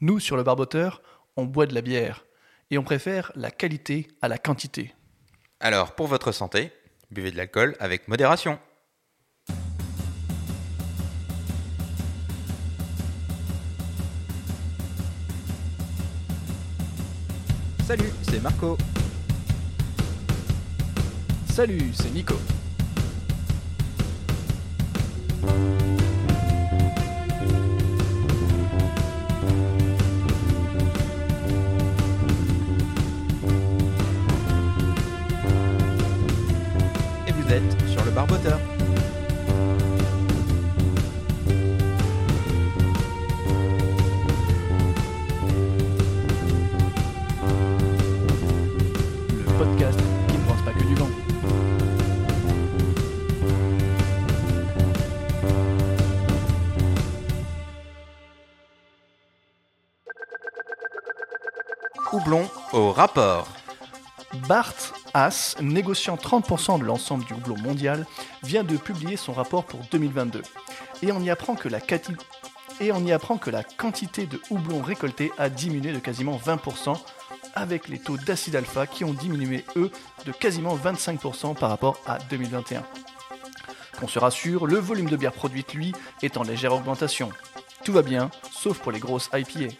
Nous, sur le Barboteur, on boit de la bière et on préfère la qualité à la quantité. Alors, pour votre santé, buvez de l'alcool avec modération. Salut, c'est Marco. Salut, c'est Nico. Et vous êtes sur le Barboteur. Le podcast qui ne pense pas que du vent. Houblon au rapport. Bart Haas, négociant 30% de l'ensemble du houblon mondial, vient de publier son rapport pour 2022. Et on y apprend que la quantité de houblon récolté a diminué de quasiment 20%, avec les taux d'acide alpha qui ont diminué, eux, de quasiment 25% par rapport à 2021. Qu'on se rassure, le volume de bière produite, lui, est en légère augmentation. Tout va bien, sauf pour les grosses IPA.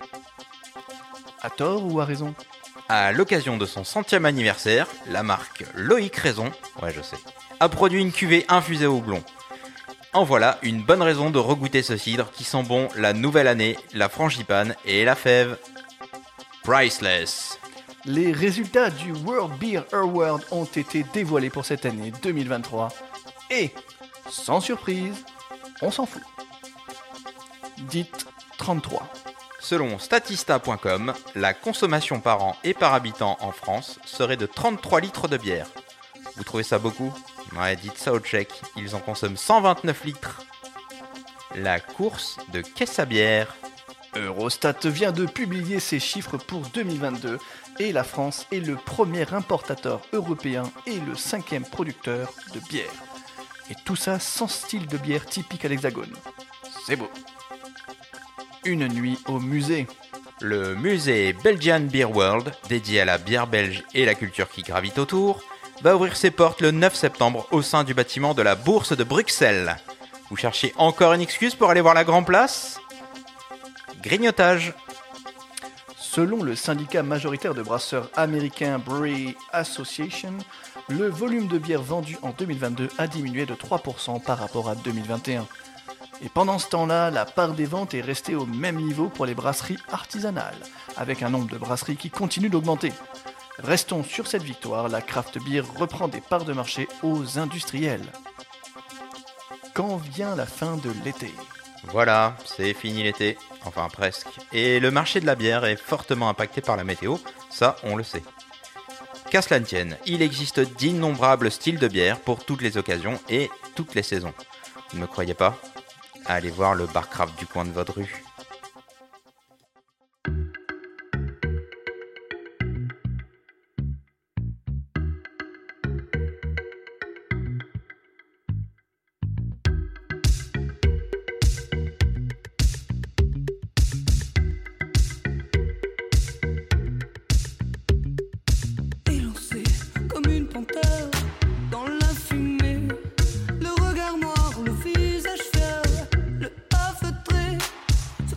À tort ou à raison ? À l'occasion de son 100e anniversaire, la marque Loïc Raison, a produit une cuvée infusée au houblon. En voilà une bonne raison de regoûter ce cidre qui sent bon la nouvelle année, la frangipane et la fève. Priceless. Les résultats du World Beer Award ont été dévoilés pour cette année 2023. Et, sans surprise, on s'en fout. Dites 33. Selon statista.com, la consommation par an et par habitant en France serait de 33 litres de bière. Vous trouvez ça beaucoup ? Ouais, dites ça au Tchèques, ils en consomment 129 litres. La course de caisse à bière. Eurostat vient de publier ses chiffres pour 2022 et la France est le premier importateur européen et le 5e producteur de bière. Et tout ça sans style de bière typique à l'Hexagone. C'est beau. Une nuit au musée. Le musée Belgian Beer World, dédié à la bière belge et la culture qui gravite autour, va ouvrir ses portes le 9 septembre au sein du bâtiment de la Bourse de Bruxelles. Vous cherchez encore une excuse pour aller voir la Grand Place ? Grignotage. Selon le syndicat majoritaire de brasseurs américain Brewery Association, le volume de bière vendu en 2022 a diminué de 3% par rapport à 2021. Et pendant ce temps-là, la part des ventes est restée au même niveau pour les brasseries artisanales, avec un nombre de brasseries qui continue d'augmenter. Restons sur cette victoire, la craft beer reprend des parts de marché aux industriels. Quand vient la fin de l'été ? Voilà, c'est fini l'été, enfin presque. Et le marché de la bière est fortement impacté par la météo, ça on le sait. Qu'à cela ne tienne, il existe d'innombrables styles de bière pour toutes les occasions et toutes les saisons. Vous ne me croyez pas ? Allez voir le barcraft du coin de votre rue. Élancé comme une panthère dans la fumée, le regard noir, le visage fier, le pas feutré,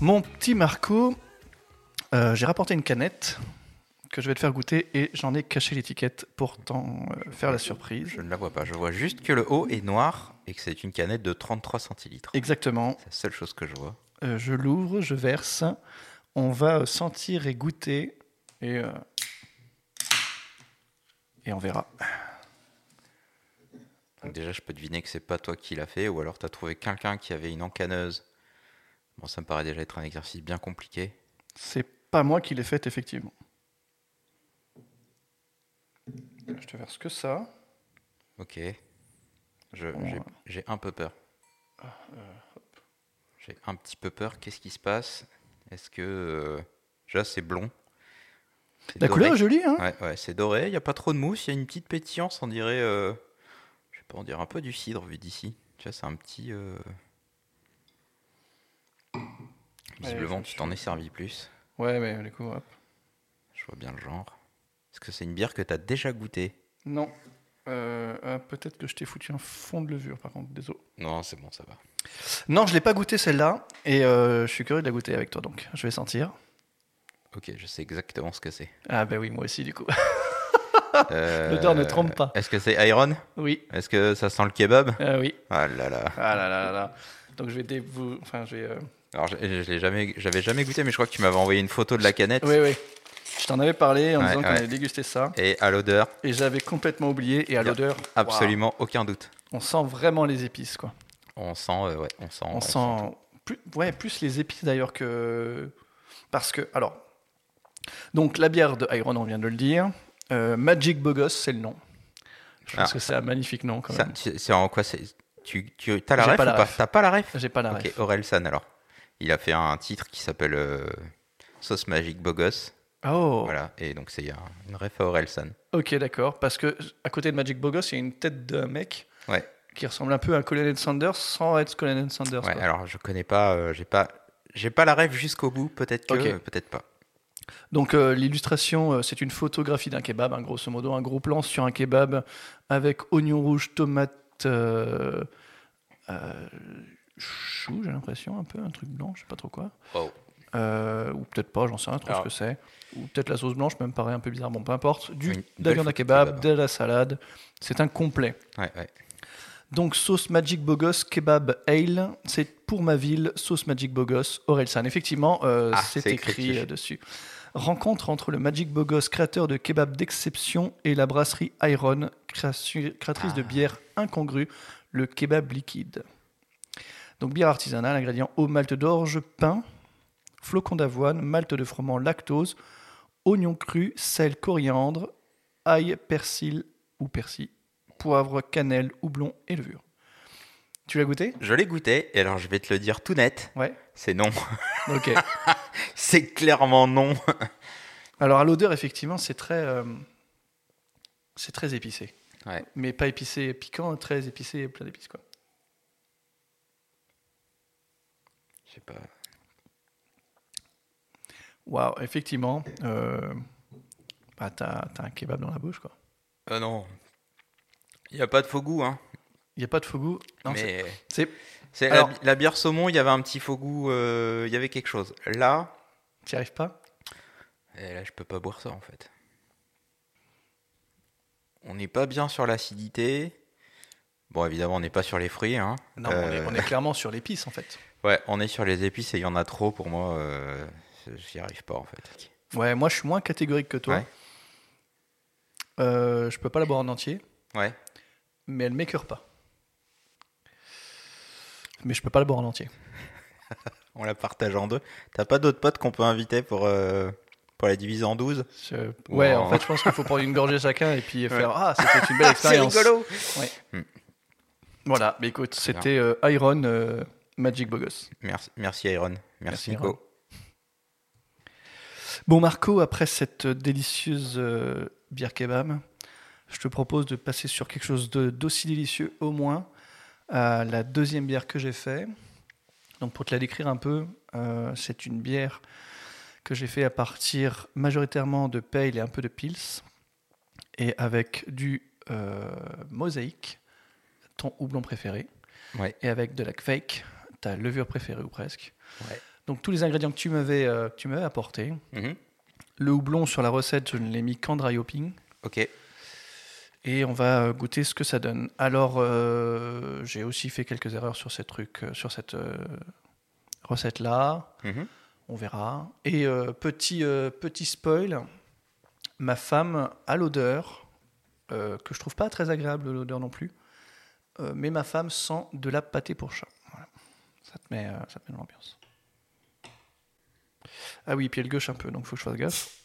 Mon petit Marco, j'ai rapporté une canette que je vais te faire goûter et j'en ai caché l'étiquette pour t'en faire la surprise. Je ne la vois pas. Je vois juste que le haut est noir et que c'est une canette de 33 centilitres. Exactement. C'est la seule chose que je vois. Je l'ouvre, je verse. On va sentir et goûter et on verra. Donc déjà, je peux deviner que c'est pas toi qui l'as fait ou alors tu as trouvé quelqu'un qui avait une encanneuse. Bon, ça me paraît déjà être un exercice bien compliqué. C'est pas moi qui l'ai faite, effectivement. Je te verse que ça. Ok. J'ai un peu peur. J'ai un petit peu peur. Qu'est-ce qui se passe? Est-ce que... déjà, c'est blond. C'est La doré. couleur est jolie, hein? Ouais, c'est doré. Il n'y a pas trop de mousse. Il y a une petite pétillance. On dirait... je sais pas, on dirait un peu du cidre vu d'ici. Tu vois, c'est un petit... Visiblement, tu t'en es servi plus. Ouais, mais du coup, hop. Je vois bien le genre. Est-ce que c'est une bière que tu as déjà goûtée? Non. Peut-être que je t'ai foutu un fond de levure, par contre, désolé. Non, c'est bon, ça va. Non, je l'ai pas goûté celle-là, et je suis curieux de la goûter avec toi, donc je vais sentir. Ok, je sais exactement ce que c'est. Ah bah oui, moi aussi, du coup. L'odeur ne trompe pas. Est-ce que c'est Iron? Oui. Est-ce que ça sent le kebab? Oui. Ah là là. Ah là là là là. Donc je vais Alors, j'avais jamais goûté, mais je crois que tu m'avais envoyé une photo de la canette. Oui, oui. Je t'en avais parlé en Ouais, disant qu'on ouais. allait déguster ça. Et à l'odeur, Et j'avais complètement oublié. Et à l'odeur, absolument aucun doute. waouh, on sent vraiment les épices, quoi. On sent, ouais, on sent. On sent plus les épices d'ailleurs que... Parce que, alors... Donc la bière de Iron, on vient de le dire. Magic Bogos, c'est le nom. Je pense que c'est un magnifique nom, quand Ça, même. c'est en quoi c'est... T'as la J'ai ref pas ou la pas? ref. T'as pas la ref? J'ai pas la Ok, ref. Orelsan alors. Il a fait un titre qui s'appelle Sauce Magic Bogos. Oh, Voilà, et donc c'est une ref à Orelsan. ok, d'accord. Parce que à côté de Magic Bogos, il y a une tête d'un mec Ouais, qui ressemble un peu à Colonel Sanders sans être Colonel Sanders. ouais, quoi. alors je connais pas, j'ai pas la ref jusqu'au bout, peut-être que, Ok. peut-être pas. Donc l'illustration, c'est une photographie d'un kebab, hein, grosso modo, un gros plan sur un kebab avec oignon rouge, tomate, chou, j'ai l'impression, un peu, un truc blanc, je sais pas trop quoi. Wow. Ou peut-être pas, j'en sais rien trop Alors- ce que c'est. Ou peut-être la sauce blanche, me paraît un peu bizarre, bon peu importe. Une De la belle viande à photo de kebab, kebab, de la salade, c'est un complet. Ouais, ouais. Donc sauce Magic Bogos Kebab Ale, c'est pour ma ville, sauce Magic Bogos Orelsan. Effectivement, c'est c'est écrit écrit. dessus. Rencontre entre le Magic Bogos, créateur de kebab d'exception, et la brasserie Iron, créatrice de bière incongrue, le kebab liquide. Donc bière artisanale, ingrédients eau, malt d'orge, pain, flocons d'avoine, malt de froment, lactose, oignon cru, sel, coriandre, ail, persil ou persil, poivre, cannelle, houblon et levure. Tu l'as goûté? Je l'ai goûté, et alors je vais te le dire tout net, Ouais. c'est non. Ok. C'est clairement non. Alors à l'odeur, effectivement, c'est très épicé. Ouais. Mais pas épicé piquant, très épicé, plein d'épices, quoi. Je sais pas. Waouh, effectivement, t'as un kebab dans la bouche, quoi. Non. Il n'y a pas de faux goût, hein. Il n'y a pas de faux goût. Non, Mais c'est... la, Alors- la bière saumon, il y avait un petit faux goût, il y avait quelque chose. Là, T'y arrives pas? je peux pas boire ça en fait. On n'est pas bien sur l'acidité. Bon, évidemment, on n'est pas sur les fruits, hein. Non, on est clairement sur l'épice, en fait. Ouais, on est sur les épices et il y en a trop pour moi. J'y arrive pas en fait. Ouais, moi, je suis moins catégorique que toi. Ouais. Je peux pas la boire en entier, Ouais. mais elle m'écœure pas. Mais je peux pas la boire en entier. On la partage en deux. T'as pas d'autres potes qu'on peut inviter pour la diviser en 12? Ouais, Wow. en fait, je pense qu'il faut prendre une gorgée chacun et puis faire « Ah, c'était une belle expérience ». C'est rigolo. Ouais. Voilà, mais écoute, Très c'était Iron Magic Bogos. Merci Iron. Merci Nico. Iron. Bon Marco, après cette délicieuse bière kebab, je te propose de passer sur quelque chose d'aussi délicieux au moins, la deuxième bière que j'ai fait. Donc pour te la décrire un peu, c'est une bière que j'ai fait à partir majoritairement de pale et un peu de pils, et avec du mosaïque, ton houblon préféré, Ouais. et avec de la kveik, ta levure préférée ou presque. Ouais. Donc tous les ingrédients que tu m'avais apportés. Mhm. Le houblon sur la recette, je ne l'ai mis qu'en dry hopping. Ok. Et on va goûter ce que ça donne. Alors, j'ai aussi fait quelques erreurs sur cette recette-là. Mhm. On verra. Et petit spoil, ma femme a l'odeur, que je trouve pas très agréable l'odeur non plus, mais ma femme sent de la pâté pour chat. Voilà. Ça te met dans l'ambiance. Ah oui, puis elle gauche un peu, donc il faut que je fasse gaffe.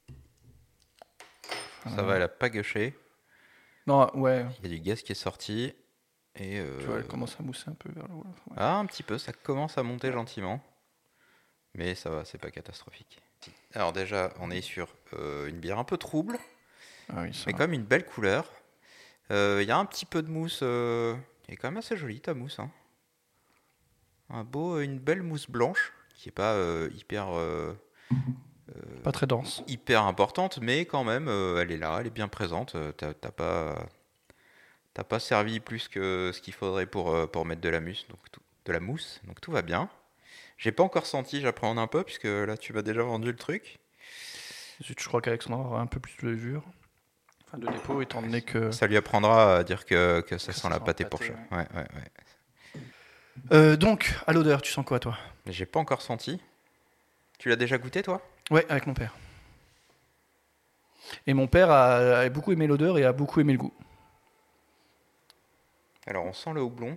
Ça va, elle a pas gâché. Non, ouais, Il y a du gaz qui est sorti. Et tu vois, elle commence à mousser un peu vers le haut. Ouais. Ah, un petit peu, ça commence à monter gentiment. Mais ça va, c'est pas catastrophique. Alors déjà, on est sur une bière un peu trouble, Ah oui, ça mais va. quand même une belle couleur. Il y a un petit peu de mousse. Elle est quand même assez jolie ta mousse. Hein. Une belle mousse blanche, qui est pas Pas très dense. hyper importante, mais quand même, elle est là, elle est bien présente. T'as pas servi plus que ce qu'il faudrait pour mettre de la mousse, donc tout va bien. J'ai pas encore senti, j'appréhende un peu, puisque là tu m'as déjà vendu le truc. Zut, je crois qu'Alexandre aura un peu plus de levure. Enfin, de dépôt, étant donné que... Ça lui apprendra à dire que ça sent la sent pâté la pour pâté, chat. Ouais. Donc, à l'odeur, tu sens quoi, toi? Mais j'ai pas encore senti. Tu l'as déjà goûté, toi? Ouais, avec mon père. Et mon père a beaucoup aimé l'odeur et a beaucoup aimé le goût. Alors, on sent le houblon.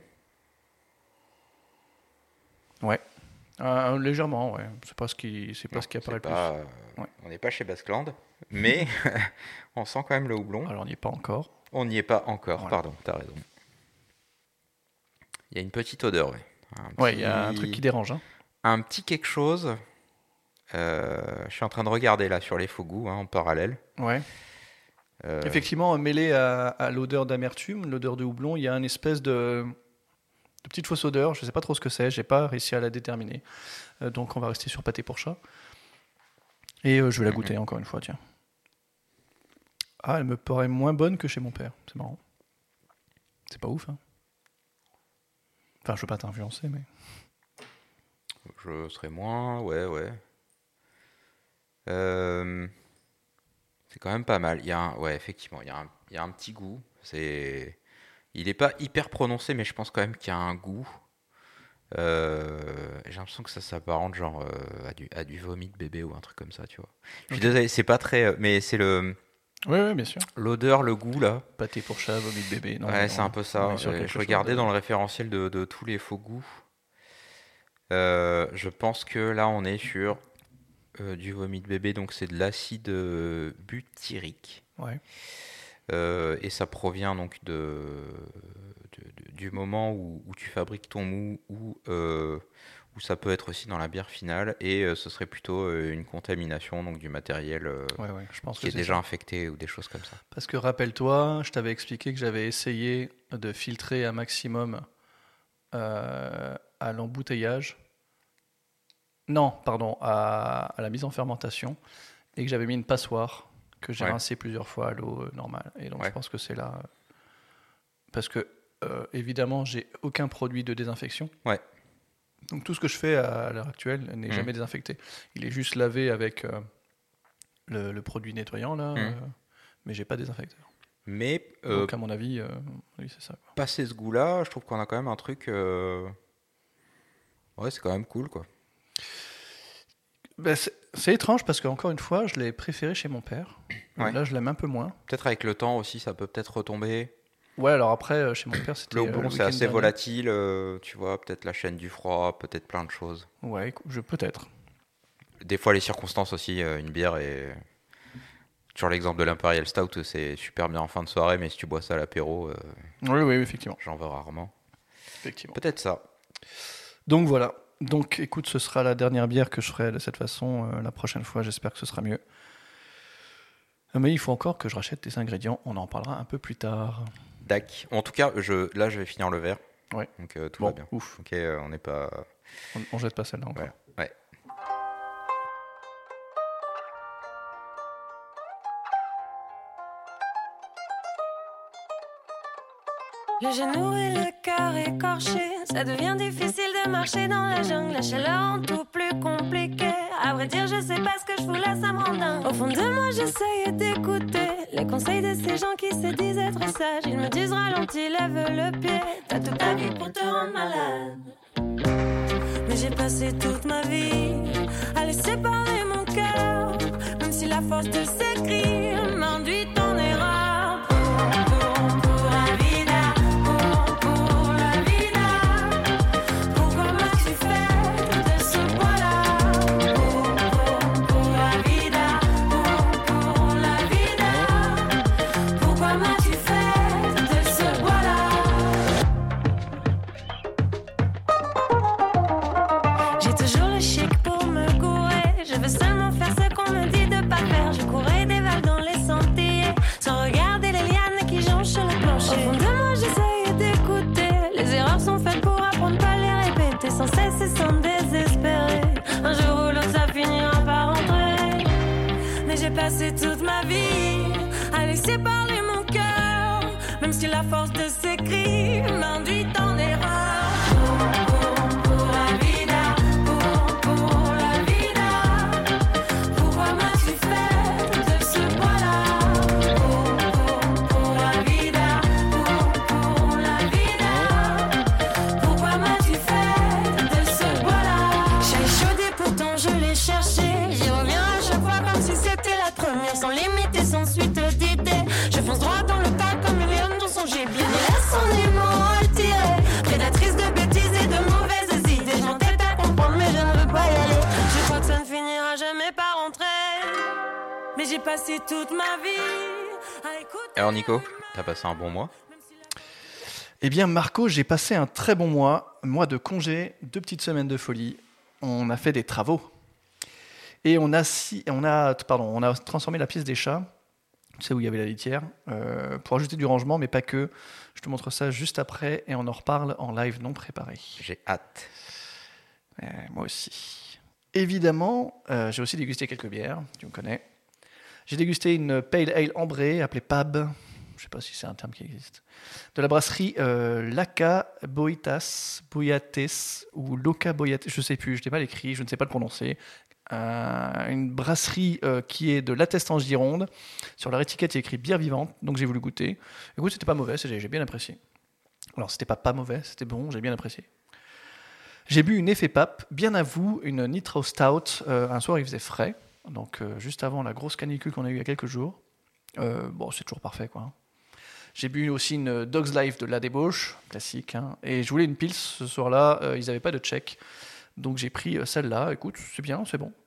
Ouais. Légèrement, ouais. C'est pas ce qui apparaît le plus. Ouais. On n'est pas chez Basqueland, mais on sent quand même le houblon. Alors, on n'y est pas encore. On n'y est pas encore, Voilà. pardon, t'as raison. Il y a une petite odeur, oui. Ouais, il y a un truc qui dérange. Hein. Un petit quelque chose. Je suis en train de regarder là sur les faux goûts en parallèle. Ouais. Effectivement, mêlé à l'odeur d'amertume, l'odeur de houblon, il y a une espèce de petite fausse odeur. Je ne sais pas trop ce que c'est. J'ai pas réussi à la déterminer. Donc, on va rester sur pâté pour chat. Et je vais la goûter encore une fois, tiens. Ah, elle me paraît moins bonne que chez mon père. C'est marrant. C'est pas ouf, hein. Enfin, je veux pas t'influencer, mais... Je serais moins, ouais. C'est quand même pas mal. Effectivement, il y a un petit goût. Il est pas hyper prononcé, mais je pense quand même qu'il y a un goût. J'ai l'impression que ça s'apparente genre à du vomi de bébé ou un truc comme ça, tu vois. Je suis désolé, c'est pas très, mais c'est Oui, bien sûr. l'odeur, le goût là. Pâté pour chat, vomi de bébé. Non, Ouais, c'est un peu ça. Je regardais dans le référentiel de tous les faux goûts. Je pense que là, on est sur du vomi de bébé, donc c'est de l'acide butyrique. Ouais. Et ça provient donc du moment où tu fabriques ton mou, ou ça peut être aussi dans la bière finale, et ce serait plutôt une contamination donc du matériel Ouais, je pense qui que est c'est déjà ça. infecté ou des choses comme ça. Parce que rappelle-toi, je t'avais expliqué que j'avais essayé de filtrer un maximum à l'embouteillage. Non, pardon, à la mise en fermentation. Et que j'avais mis une passoire que j'ai Ouais. rincée plusieurs fois à l'eau normale. Et donc Ouais. je pense que c'est là. Parce que, évidemment, j'ai aucun produit de désinfection. Ouais. Donc tout ce que je fais à l'heure actuelle n'est jamais désinfecté. Il est juste lavé avec le produit nettoyant, là. Mais j'ai pas désinfecté. Mais Donc à mon avis, oui, c'est ça. Quoi. passer ce goût-là, je trouve qu'on a quand même un truc. Ouais, c'est quand même cool, quoi. Ben, c'est étrange parce qu'encore une fois, je l'ai préféré chez mon père. Ouais. Là, je l'aime un peu moins. Peut-être avec le temps aussi, ça peut peut-être retomber. Ouais, alors après, chez mon père, c'était Le houblon, c'est week-end assez dernier. volatile, tu vois, peut-être la chaîne du froid, peut-être plein de choses. Ouais, peut-être. Des fois, les circonstances aussi, une bière est... Sur l'exemple de l'Imperial Stout, c'est super bien en fin de soirée, mais si tu bois ça à l'apéro, Oui, effectivement. j'en veux rarement. effectivement. Peut-être ça. Donc voilà. Donc écoute, ce sera la dernière bière que je ferai de cette façon. La prochaine fois, j'espère que ce sera mieux. Mais il faut encore que je rachète des ingrédients. On en parlera un peu plus tard. Dac. En tout cas, là, je vais finir le verre. Ouais. Donc tout Bon, va bien. ouf. Ok, on n'est pas... On jette pas celle-là encore. Voilà. Ouais. Le genou et le cœur écorché, ça devient difficile de marcher dans la jungle. La chaleur rend tout plus compliqué. À vrai dire, je sais pas ce que je voulais, ça me rend dingue. Au fond de moi, j'essayais d'écouter les conseils de ces gens qui se disent être sages. Ils me disent ralentis, lève le pied. T'as toute ta vie pour te rendre malade. Mais j'ai passé toute ma vie à laisser parler mon cœur, même si la force de s'écrire m'induit en erreur. Pour la vida, pour la vida. Pourquoi m'as-tu fait de ce poids-là? Pour la vida, pour la vida. Pourquoi m'as-tu fait de ce poids-là? J'ai toujours le chic pour me courir. Je veux seulement faire ce qu'on me dit de pas faire. Je courais des vagues dans les sentiers, sans regarder les lianes qui jonchent le plancher. Au fond de moi, j'essaye d'écouter. Les erreurs sont faites pour apprendre, pas les répéter. Sans cesse et sans désespérer. Un jour ou l'autre, ça finira par rentrer. Mais j'ai passé toute ma vie à laisser parler mon cœur, même si la force de s'écrire m'induit en erreur. Pour la vida, pour la vida. Pourquoi m'as-tu fait de ce poids-là? Pour la vida, pour la vida. Pourquoi m'as-tu fait de ce poids-là? J'ai échaudé, pourtant je l'ai cherché. J'y reviens à chaque fois comme si c'était la première. Sans limite et sans suite d'idées. Je fonce droit dans le tas comme une lionne dans son gibier. Ne laisse son aimant retiré. Prédatrice de bêtises et de mauvaises idées. Je m'entête à comprendre mais je ne veux pas y aller. Je crois que ça ne finira jamais par rentrer. Mais j'ai passé toute ma vie à écouter. Alors Nico, t'as passé un bon mois? Eh bien, Marco, j'ai passé un très bon mois de congé, 2 petites semaines de folie. On a fait des travaux. Et on a transformé la pièce des chats, tu sais où il y avait la litière, pour ajouter du rangement, mais pas que. Je te montre ça juste après et on en reparle en live non préparé. J'ai hâte. Moi aussi. Évidemment, j'ai aussi dégusté quelques bières, tu me connais. J'ai dégusté une Pale Ale ambrée appelée PAB, je ne sais pas si c'est un terme qui existe, de la brasserie Laca Boitas ou Loca Boiates, je ne sais plus, je n'ai pas l'écrit, je ne sais pas le prononcer. Une brasserie qui est de l'Atteste en Gironde. Sur leur étiquette, il y a écrit bière vivante, donc j'ai voulu goûter. Écoute, c'était pas mauvais, j'ai bien apprécié. Alors, c'était pas mauvais, c'était bon, j'ai bien apprécié. J'ai bu une Effet Pape, bien à vous, une Nitro Stout. Un soir, il faisait frais, donc juste avant la grosse canicule qu'on a eue il y a quelques jours. Bon, c'est toujours parfait, quoi. J'ai bu aussi une Dog's Life de La Débauche, classique, hein. Et je voulais une Pils ce soir-là, ils n'avaient pas de tchèque. Donc j'ai pris celle-là, écoute, c'est bien, c'est bon.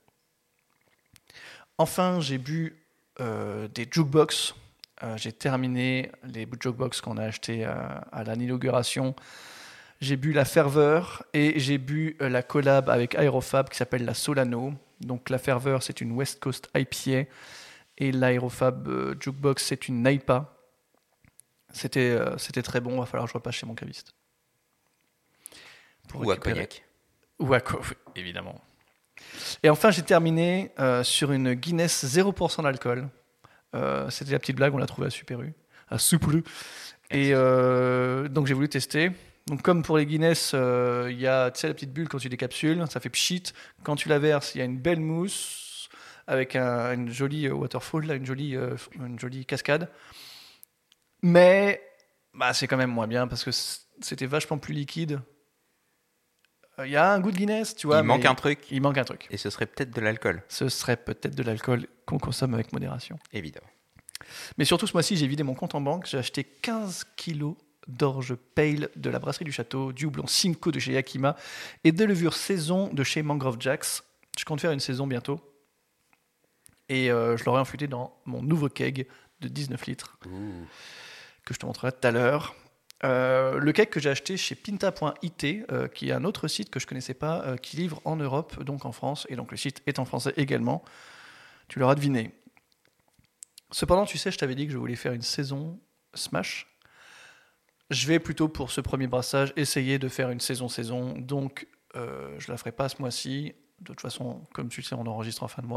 Enfin, j'ai bu des jukebox. J'ai terminé les jukebox qu'on a achetés à l'inauguration. J'ai bu la Ferveur et j'ai bu la collab avec Aerofab qui s'appelle la Solano. Donc la Ferveur, c'est une West Coast IPA et l'Aerofab jukebox, c'est une NAIPA. C'était très bon, il va falloir que je repasse chez mon caviste. Ou à cognac. Ou à quoi, évidemment. Et enfin, j'ai terminé sur une Guinness 0% d'alcool. C'était la petite blague, on l'a trouvée à Super U. À Super U. Et donc, j'ai voulu tester. Donc, comme pour les Guinness, il y a, tu sais, la petite bulle quand tu décapsules, ça fait pchit. Quand tu la verses, il y a une belle mousse avec une jolie waterfall, là, une jolie cascade. Mais c'est quand même moins bien parce que c'était vachement plus liquide. Il y a un goût de Guinness, tu vois. Il manque un truc. Il manque un truc. Et ce serait peut-être de l'alcool. Ce serait peut-être de l'alcool qu'on consomme avec modération. Évidemment. Mais surtout, ce mois-ci, j'ai vidé mon compte en banque. J'ai acheté 15 kilos d'orge pale de la brasserie du château, du houblon Simcoe de chez Yakima et de levure saison de chez Mangrove Jacks. Je compte faire une saison bientôt. Et je l'aurai infusé dans mon nouveau keg de 19 litres. Ouh. Que je te montrerai tout à l'heure. Le keg que j'ai acheté chez Pinta.it, qui est un autre site que je ne connaissais pas, qui livre en Europe, donc en France, et donc le site est en français également. Tu l'auras deviné. Cependant, tu sais, je t'avais dit que je voulais faire une saison Smash. Je vais plutôt, pour ce premier brassage, essayer de faire une saison, donc je ne la ferai pas ce mois-ci. De toute façon, comme tu le sais, on enregistre en fin de mois.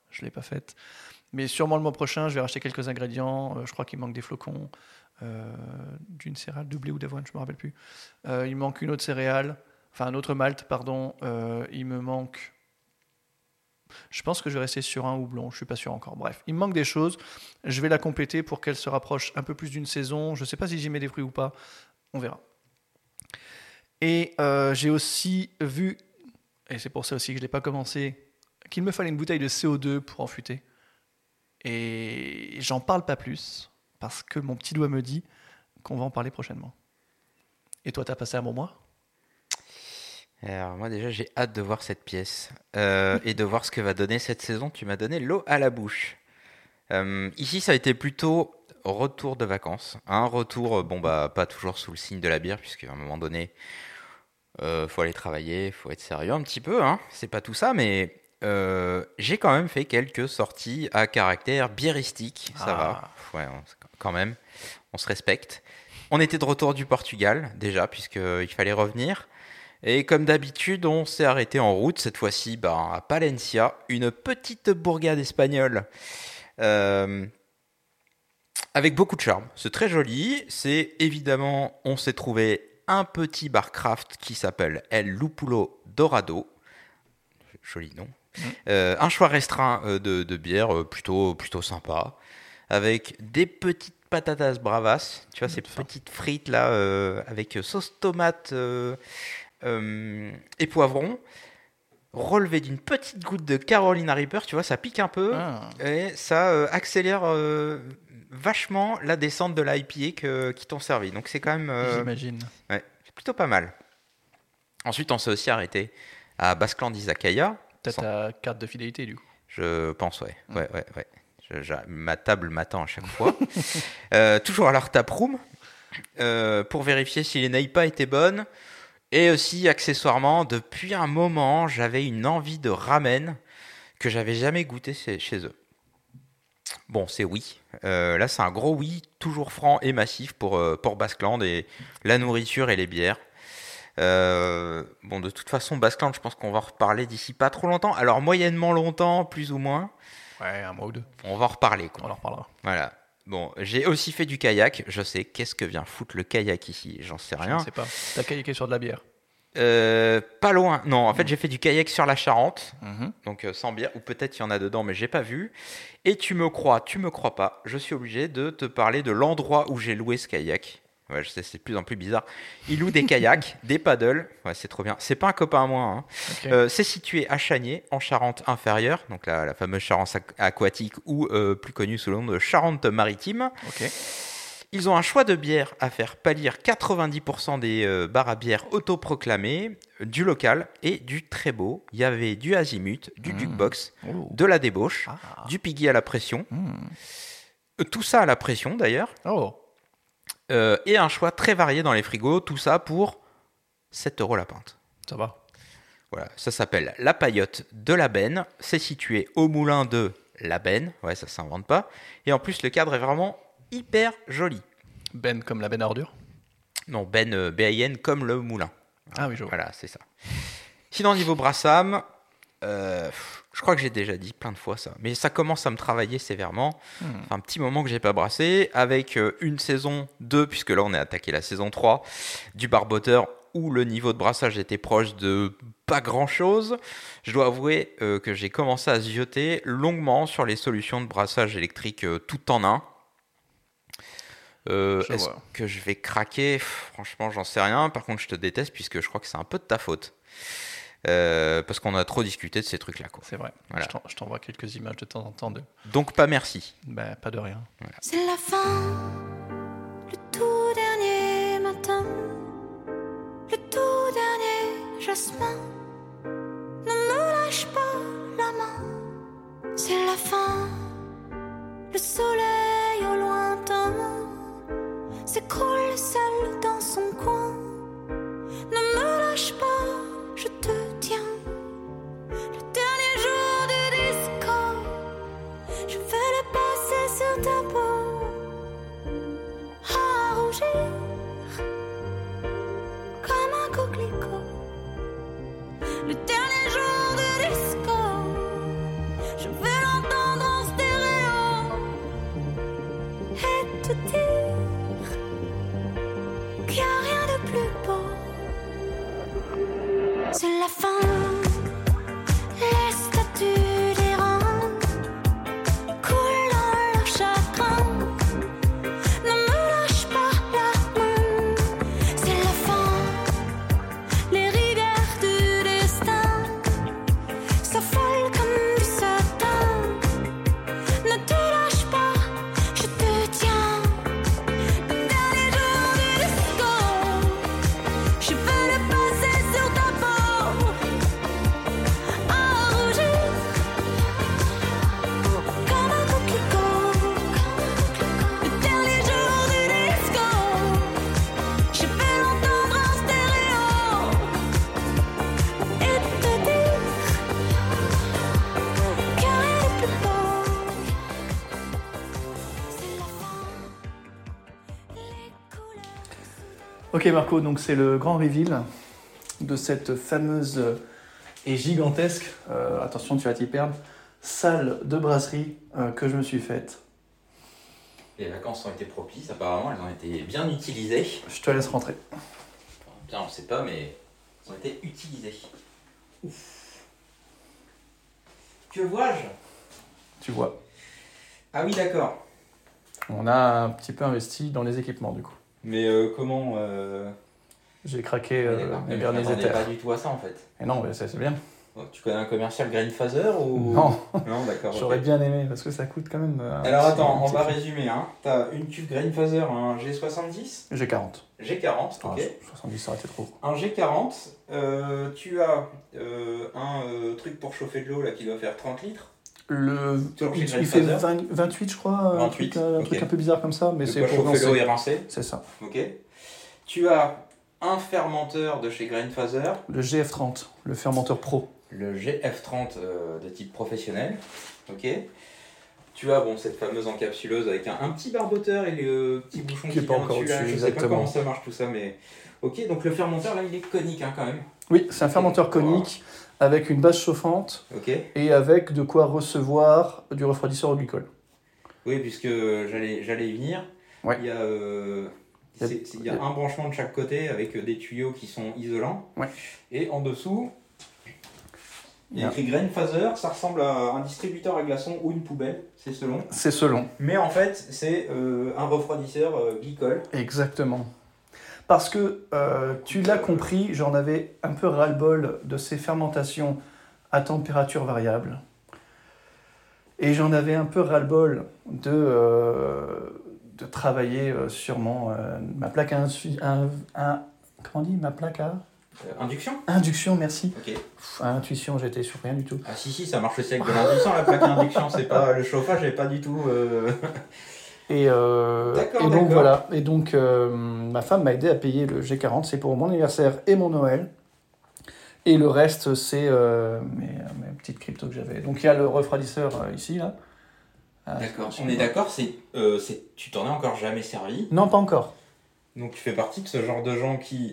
Je ne l'ai pas faite. Mais sûrement le mois prochain, je vais racheter quelques ingrédients. Je crois qu'il manque des flocons d'une céréale, de blé ou d'avoine, je ne me rappelle plus. Il manque une autre céréale, enfin un autre malt, pardon. Il me manque... Je pense que je vais rester sur un houblon, je ne suis pas sûr encore. Bref, il me manque des choses. Je vais la compléter pour qu'elle se rapproche un peu plus d'une saison. Je ne sais pas si j'y mets des fruits ou pas. On verra. Et j'ai aussi vu, et c'est pour ça aussi que je ne l'ai pas commencé, qu'il me fallait une bouteille de CO2 pour en futer. Et j'en parle pas plus, parce que mon petit doigt me dit qu'on va en parler prochainement. Et toi, tu as passé un bon mois ? Alors moi déjà j'ai hâte de voir cette pièce et de voir ce que va donner cette saison. Tu m'as donné l'eau à la bouche. Ici ça a été plutôt retour de vacances. Un retour, pas toujours sous le signe de la bière, puisqu'à un moment donné faut aller travailler, faut être sérieux un petit peu, hein. C'est pas tout ça, mais j'ai quand même fait quelques sorties à caractère biéristique. Ça va, ouais, quand même, on se respecte. On était de retour du Portugal déjà, puisqu'il fallait revenir. Et comme d'habitude, on s'est arrêté en route, cette fois-ci à Palencia, une petite bourgade espagnole avec beaucoup de charme. C'est très joli. C'est évidemment, on s'est trouvé un petit bar craft qui s'appelle El Lúpulo Dorado. Joli nom. Un choix restreint de bière plutôt sympa, avec des petites patatas bravas, tu vois, ces petites frites là avec sauce tomate et poivron, relevé d'une petite goutte de Carolina Reaper, tu vois, ça pique un peu et ça accélère vachement la descente de la IPA qui t'ont servi. Donc c'est quand même... J'imagine. Ouais, c'est plutôt pas mal. Ensuite, on s'est aussi arrêté à Basclan d'Izakaya. T'as ta carte de fidélité, du coup. Je pense, ouais. Ma table m'attend à chaque fois. Toujours à leur taproom pour vérifier si les Naipa étaient bonnes. Et aussi, accessoirement, depuis un moment, j'avais une envie de ramen que j'avais jamais goûté chez eux. Bon, c'est oui. Là, c'est un gros oui, toujours franc et massif pour Bascland et la nourriture et les bières. De toute façon, Bascland, je pense qu'on va en reparler d'ici pas trop longtemps. Alors, moyennement longtemps, plus ou moins. Ouais, un mois ou deux. On va en reparler, quoi. On en reparlera. Voilà. Bon, j'ai aussi fait du kayak. Je sais, qu'est-ce que vient foutre le kayak ici ? J'en sais rien. Je ne sais pas. T'as kayaké sur de la bière ? Pas loin. Non, en fait, j'ai fait du kayak sur la Charente. Donc, sans bière. Ou peut-être il y en a dedans, mais j'ai pas vu. Et tu me crois pas. Je suis obligé de te parler de l'endroit où j'ai loué ce kayak. Ouais, je sais, c'est de plus en plus bizarre. Ils louent des kayaks, des paddles. Ouais, c'est trop bien. C'est pas un copain à moi, hein. Okay. C'est situé à Chaniers, en Charente inférieure, donc la fameuse Charente aquatique ou plus connue sous le nom de Charente-Maritime. Okay. Ils ont un choix de bière à faire pâlir 90% des bars à bière autoproclamés, du local et du très beau. Il y avait du Azimut, du Jukebox, de la débauche, du Piggy à la pression. Tout ça à la pression d'ailleurs. Et un choix très varié dans les frigos, tout ça pour 7 € la pinte. Ça va. Voilà, ça s'appelle La Paillote de la Benne. C'est situé au moulin de la Benne. Ouais, ça s'invente pas. Et en plus, le cadre est vraiment hyper joli. Benne comme la benne à ordures ? Non, Benne, B-A-I-N, comme le moulin. Ah oui, je vois. Voilà, c'est ça. Sinon, niveau brassam, je crois que j'ai déjà dit plein de fois ça, mais ça commence à me travailler sévèrement. Enfin, un petit moment que j'ai pas brassé, avec une saison 2, puisque là on est attaqué la saison 3, du barboteur, où le niveau de brassage était proche de pas grand chose. Je dois avouer que j'ai commencé à zioter longuement sur les solutions de brassage électrique tout en un. Est-ce que je vais craquer ? Franchement, j'en sais rien. Par contre, je te déteste, puisque je crois que c'est un peu de ta faute. Parce qu'on a trop discuté de ces trucs-là, quoi. C'est vrai. Voilà. Je t'envoie quelques images de temps en temps de... Donc pas merci. Pas de rien. Voilà. C'est la fin, le tout dernier matin, le tout dernier jasmin. Ne me lâche pas la main. C'est la fin, le soleil au lointain s'écroule seul dans son coin. Ne me lâche pas. Je te tiens, le dernier jour du disco, je vais le passer sur ta peau, à rougir comme un coquelicot. Le dernier jour du disco, je vais l'entendre C'est la fin. Les statues des rangs coulent dans leur chagrin. Ne me lâche pas la main. C'est la fin. Les rivières du destin s'affolent comme du satin. Ne te lâche pas, je te tiens. Le dernier jour du disco, je veux le passer sur ta peau. À rougir comme un coquelicot. Le dernier jour du disco, je veux l'entendre en stéréo et te dire que rien n'est plus beau. C'est la fin. Les couleurs. Ok Marco, donc c'est le grand reveal de cette fameuse et gigantesque, attention tu vas t'y perdre, salle de brasserie que je me suis faite. Les vacances ont été propices, apparemment, elles ont été bien utilisées. Je te laisse rentrer. Bien, on sait pas, mais elles ont été utilisées. Que vois-je? Tu vois, Ah oui, d'accord. on a un petit peu investi dans les équipements du coup. Mais comment J'ai craqué d'accord. les Mais derniers je m'attendais éthers. pas du tout à ça en fait. Et non, mais c'est bien. Oh, tu connais un commercial Greenphaser ou... Non, Non, d'accord. j'aurais ok. bien aimé parce que ça coûte quand même. Alors attends, on petit va prix. résumer. Hein. T'as une cuve Greenphaser, un G70, J'ai 40. G40, Ah, ok. 70, ça aurait été trop. Un G40, tu as un truc pour chauffer de l'eau là qui doit faire 30 litres. Toujours chez Il fait Greenphaser. 28, je crois. 28, un truc ok. un peu bizarre comme ça, mais De c'est quoi pour chauffer l'eau et lancer. rincer. C'est ça. Ok. Tu as un fermenteur de chez Greenphaser, Le GF30, le fermenteur pro. le GF30 de type professionnel. Ok. Tu as cette fameuse encapsuleuse avec un petit barboteur et le petit bouchon Qui est pas vient encore dessus, là. au-dessus, Je sais pas exactement. comment ça marche tout ça, mais ok. Donc le fermenteur là, il est conique quand même. Oui, c'est un fermenteur conique avec une base chauffante Ok. et avec de quoi recevoir du refroidisseur au glycol. Oui, puisque j'allais y venir. Ouais. Il y a, il y a un branchement de chaque côté avec des tuyaux qui sont isolants. Ouais. Et en dessous, il y a Bien. écrit Greenphaser. Ça ressemble à un distributeur à glaçons ou une poubelle, c'est selon. C'est selon. Mais en fait, c'est un refroidisseur glycol. Exactement. Parce que tu l'as compris, j'en avais un peu ras-le-bol de ces fermentations à température variable. Et j'en avais un peu ras-le-bol de travailler sur ma plaque à comment on dit, ma plaque à Induction. induction, merci. Ok. À intuition, j'étais sur rien du tout. Ah si, ça marche aussi avec de l'induction, la plaque à induction. C'est pas le chauffage, n'est pas du tout... Et D'accord. donc voilà. Et donc ma femme m'a aidé à payer le G40. C'est pour mon anniversaire et mon Noël. Et le reste, c'est mes petites cryptos que j'avais. Donc il y a le refroidisseur ici, là. D'accord. On est d'accord, tu t'en es encore jamais servi. Non, pas encore. Donc tu fais partie de ce genre de gens qui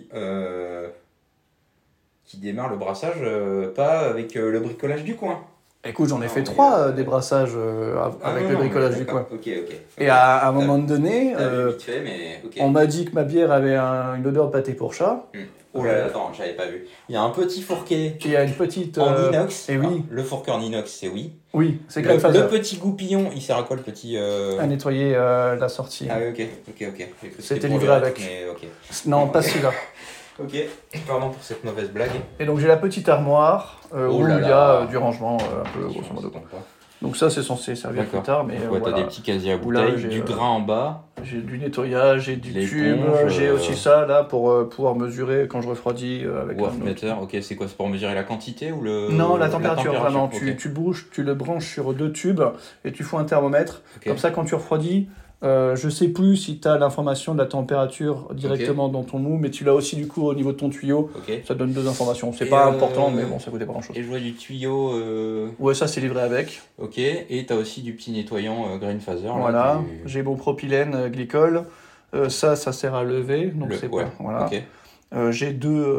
démarrent le brassage pas avec le bricolage du coin. Écoute, j'en ai Non, fait mais, 3 des brassages avec non, le non, bricolage mais du coin. d'accord, Ok. Et à un moment donné, T'as vite fait, mais ok. on m'a dit que ma bière avait une odeur de pâté pour chat. Oh là là, attends, j'avais pas vu. Il y a un petit fourquet Il y a une petite... en inox. et oui. Ah, le fourquet en inox, c'est oui. Oui, c'est Le Greenphaser. petit goupillon, il sert à quoi le petit À nettoyer la sortie. Ah oui, ok. J'ai cru que C'était pour livré le avec. Mais ok. Non, pas celui-là. Ok, pardon pour cette mauvaise blague. Et donc j'ai la petite armoire où là il y là. a du rangement un peu grosso modo. Donc ça c'est censé servir plus D'accord. tard, mais Ouais, t'as voilà. des petits casiers à Où là, bouteilles, j'ai, du grain en bas. J'ai du nettoyage, j'ai du L'éponge, tube, j'ai aussi ça là pour pouvoir mesurer quand je refroidis avec un autre. Wattmeter, ok, c'est quoi? C'est pour mesurer la quantité ou le... Non, la température vraiment. ok. Tu bouges, tu le branches sur 2 tubes et tu fous un thermomètre. Ok. Comme ça, quand tu refroidis, je sais plus si tu as l'information de la température directement dans ton mou, mais tu l'as aussi du coup au niveau de ton tuyau. Ok. Ça donne 2 informations. C'est Et, pas important, mais bon, ça coûtait pas grand chose. Et je vois du tuyau... Ouais, ça c'est livré avec. Ok, et t'as aussi du petit nettoyant Greenphaser. Voilà, Là, j'ai mon propylène glycol. Ça sert à lever, donc c'est ouais, pas. Voilà. ok. J'ai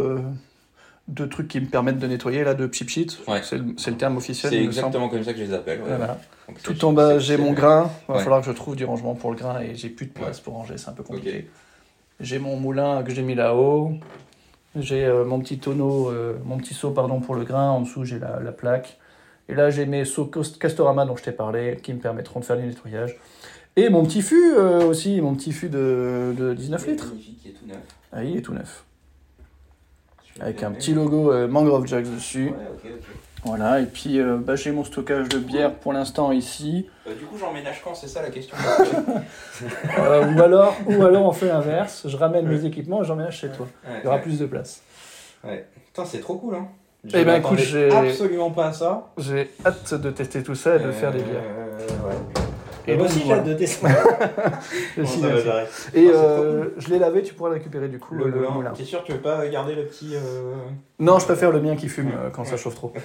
deux trucs qui me permettent de nettoyer là, de chip sheet. Ouais. C'est le terme officiel. C'est il me semble. exactement comme ça que je les appelle. ouais. Voilà. Donc, c'est- Tout en bas, c'est- j'ai c'est- mon grain. Il va Ouais. falloir que je trouve du rangement pour le grain et j'ai plus de place pour ranger, c'est un peu compliqué. Ok. J'ai mon moulin que j'ai mis là-haut. J'ai mon petit tonneau, mon petit seau pour le grain. En dessous, j'ai la plaque. Et là, j'ai mes seaux Castorama dont je t'ai parlé, qui me permettront de faire du nettoyage. Et mon petit fût aussi, mon petit fût de 19 litres. Magnifique, il est tout neuf. Ah, il est tout neuf. Super Avec bien un fait. petit logo Mangrove Jacks dessus. Ouais, ok. Voilà, et puis j'ai mon stockage de bière pour l'instant ici. Du coup, j'emménage quand, c'est ça la question. Ou alors on fait l'inverse, je ramène mes équipements et j'emmène chez toi. Il y aura plus de place. Ouais. Putain, c'est trop cool, hein. Eh ben écoute, j'ai absolument pas à ça. J'ai hâte de tester tout ça et de faire des bières. Ouais. Et Moi donc, aussi, j'ai voilà. hâte de tester. Je suis Bon, ça va, d'accord. j'arrête. Et Oh, c'est trop cool. je l'ai lavé, tu pourras le récupérer du coup, le moulin. T'es sûr que tu veux pas garder le petit... Non, je préfère le mien qui fume quand ça chauffe trop.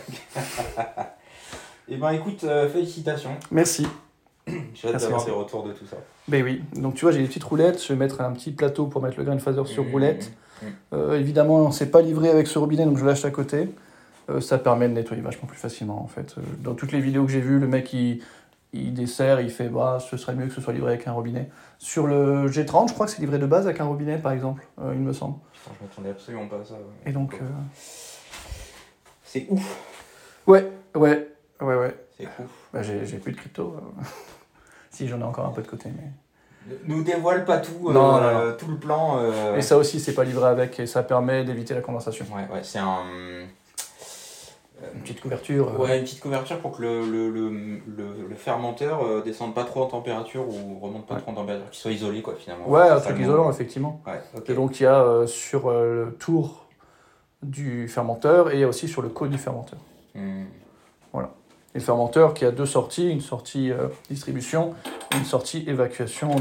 Eh ben écoute, félicitations. Merci. J'ai hâte Merci, d'avoir merci. des retours de tout ça. Ben oui, donc tu vois, j'ai des petites roulettes, je vais mettre un petit plateau pour mettre le grain de phaser sur roulette. Évidemment, c'est pas livré avec ce robinet, donc je lâche à côté. Ça permet de nettoyer vachement plus facilement en fait. Dans toutes les vidéos que j'ai vues, le mec il dessert, il fait bah, ce serait mieux que ce soit livré avec un robinet. Sur le G30, je crois que c'est livré de base avec un robinet par exemple, il me semble. Putain, je m'attendais absolument pas à ça. Et donc. C'est ouf. Ouais. C'est ouf. Bah, j'ai plus de crypto. Si j'en ai encore un peu de côté. Mais... Nous dévoile pas tout, Non. tout le plan. Et ça aussi, c'est pas livré avec et ça permet d'éviter la condensation. Ouais, c'est un. Une petite couverture. Ouais, une petite couverture pour que le fermenteur descende pas trop en température ou remonte pas trop en température, qu'il soit isolé quoi finalement. Ouais, C'est un ça, truc le isolant, mot. effectivement. Ouais, ok. Et donc il y a sur le tour du fermenteur et aussi sur le cône du fermenteur. Et le fermenteur qui a deux sorties, une sortie distribution et une sortie évacuation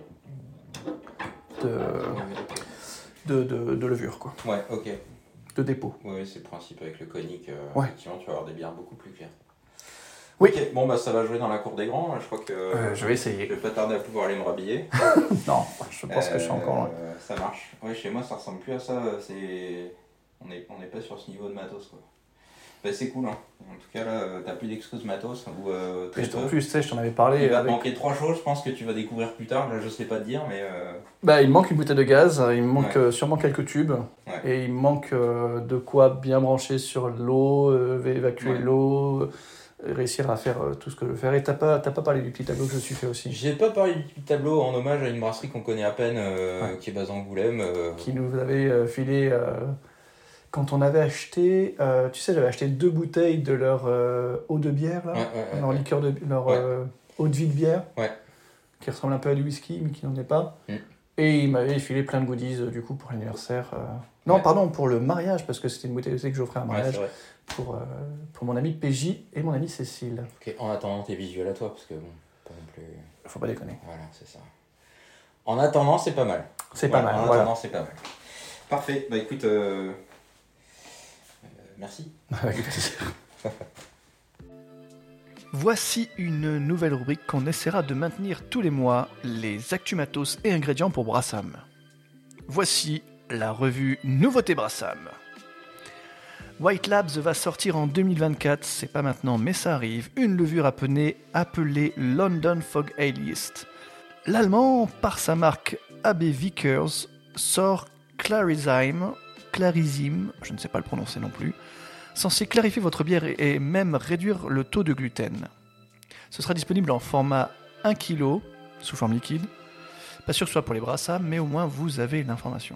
de levure, quoi. Ouais, ok. De dépôt. Ouais, c'est le principe avec le conique. Ouais. Effectivement, tu vas avoir des bières beaucoup plus claires. Oui. Ok, bon bah ça va jouer dans la cour des grands. Je crois que Je vais essayer. je vais pas tarder à pouvoir aller me rhabiller. Non, je pense que je suis encore loin. Ça marche. Ouais, chez moi ça ressemble plus à ça. On n'est pas sur ce niveau de matos quoi. Bah, c'est cool hein. En tout cas là, t'as plus d'excuses matos ou très peu. En plus, tu sais, je t'en avais parlé. Il va te manquer 3 choses, je pense que tu vas découvrir plus tard. Là, je sais pas te dire, mais. Bah, il me manque une bouteille de gaz, il me manque sûrement quelques tubes, Ouais. et il me manque de quoi bien brancher sur l'eau, évacuer Ouais. l'eau, réussir à faire tout ce que je veux faire. Et t'as pas parlé du petit tableau que je suis fait aussi, J'ai pas parlé du petit tableau en hommage à une brasserie qu'on connaît à peine, qui est basée à Angoulême. qui nous avait filé quand on avait acheté, tu sais, j'avais acheté 2 bouteilles de leur eau de bière, là, leur liqueur de leur eau de vie de bière, qui ressemble un peu à du whisky, mais qui n'en est pas. Et il m'avait filé plein de goodies, du coup, pour l'anniversaire. Non, pardon, pour le mariage, parce que c'était une bouteille aussi que j'offrais à un mariage, c'est vrai. pour mon ami PJ et mon amie Cécile. Ok, en attendant tes visuels à toi, parce que bon, pas non plus. Faut pas déconner. Voilà, c'est ça. En attendant, c'est pas mal. C'est pas mal, En voilà. attendant, c'est pas mal. Parfait, bah écoute, merci. Avec plaisir. Voici une nouvelle rubrique qu'on essaiera de maintenir tous les mois, les Actumatos et ingrédients pour Brassam. Voici la revue Nouveauté Brassam. White Labs va sortir en 2024, c'est pas maintenant mais ça arrive, une levure appelée London Fog Ale Yeast. L'allemand, par sa marque AB Vickers, sort Clarizime, je ne sais pas le prononcer non plus, censé clarifier votre bière et même réduire le taux de gluten. Ce sera disponible en format 1 kg, sous forme liquide. Pas sûr que ce soit pour les Brassam, mais au moins vous avez l'information.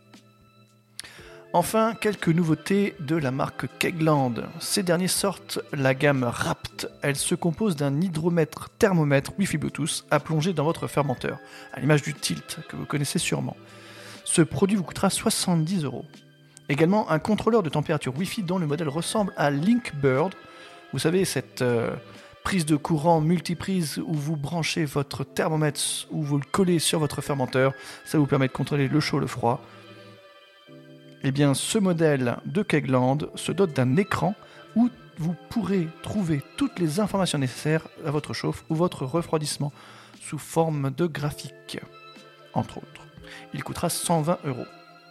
Enfin, quelques nouveautés de la marque Kegland. Ces derniers sortent la gamme Rapt. Elle se compose d'un hydromètre thermomètre Wi-Fi Bluetooth à plonger dans votre fermenteur, à l'image du Tilt, que vous connaissez sûrement. Ce produit vous coûtera 70 €. Également un contrôleur de température Wi-Fi dont le modèle ressemble à Linkbird. Vous savez, cette prise de courant multiprise où vous branchez votre thermomètre ou vous le collez sur votre fermenteur. Ça vous permet de contrôler le chaud, le froid. Eh bien, ce modèle de Kegland se dote d'un écran où vous pourrez trouver toutes les informations nécessaires à votre chauffe ou votre refroidissement sous forme de graphique, entre autres. Il coûtera 120 €.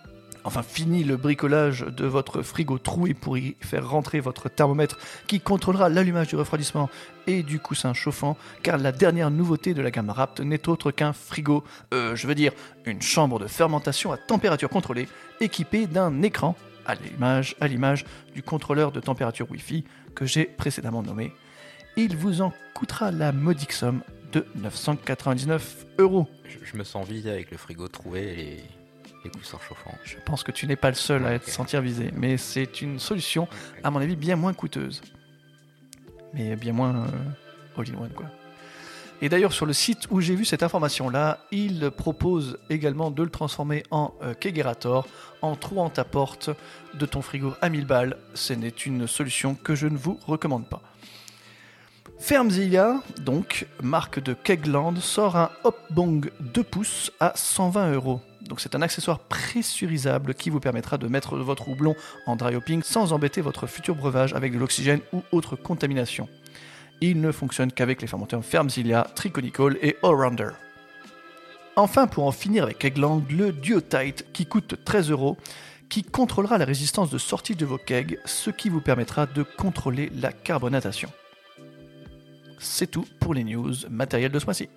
Enfin, fini le bricolage de votre frigo troué pour y faire rentrer votre thermomètre qui contrôlera l'allumage du refroidissement et du coussin chauffant, car la dernière nouveauté de la gamme Rapt n'est autre qu'un frigo, une chambre de fermentation à température contrôlée, équipée d'un écran à l'image du contrôleur de température Wi-Fi que j'ai précédemment nommé. Il vous en coûtera la modique somme de 999 €. Je me sens visé avec le frigo troué et les coussins chauffants. Je pense que tu n'es pas le seul à être sentir visé, mais c'est une solution, à mon avis, bien moins coûteuse. Mais bien moins all-in-one, quoi. Et d'ailleurs, sur le site où j'ai vu cette information-là, il propose également de le transformer en Kegerator en trouant ta porte de ton frigo à 1000 balles. Ce n'est une solution que je ne vous recommande pas. Fermzilla, donc, marque de Kegland, sort un Hopbong 2 pouces à 120 €. Donc c'est un accessoire pressurisable qui vous permettra de mettre votre houblon en dry hopping sans embêter votre futur breuvage avec de l'oxygène ou autre contamination. Il ne fonctionne qu'avec les fermenteurs Fermzilla, Triconicol et Allrounder. Enfin, pour en finir avec Kegland, le Duotite qui coûte 13 €, qui contrôlera la résistance de sortie de vos kegs, ce qui vous permettra de contrôler la carbonatation. C'est tout pour les news matérielles de ce mois-ci.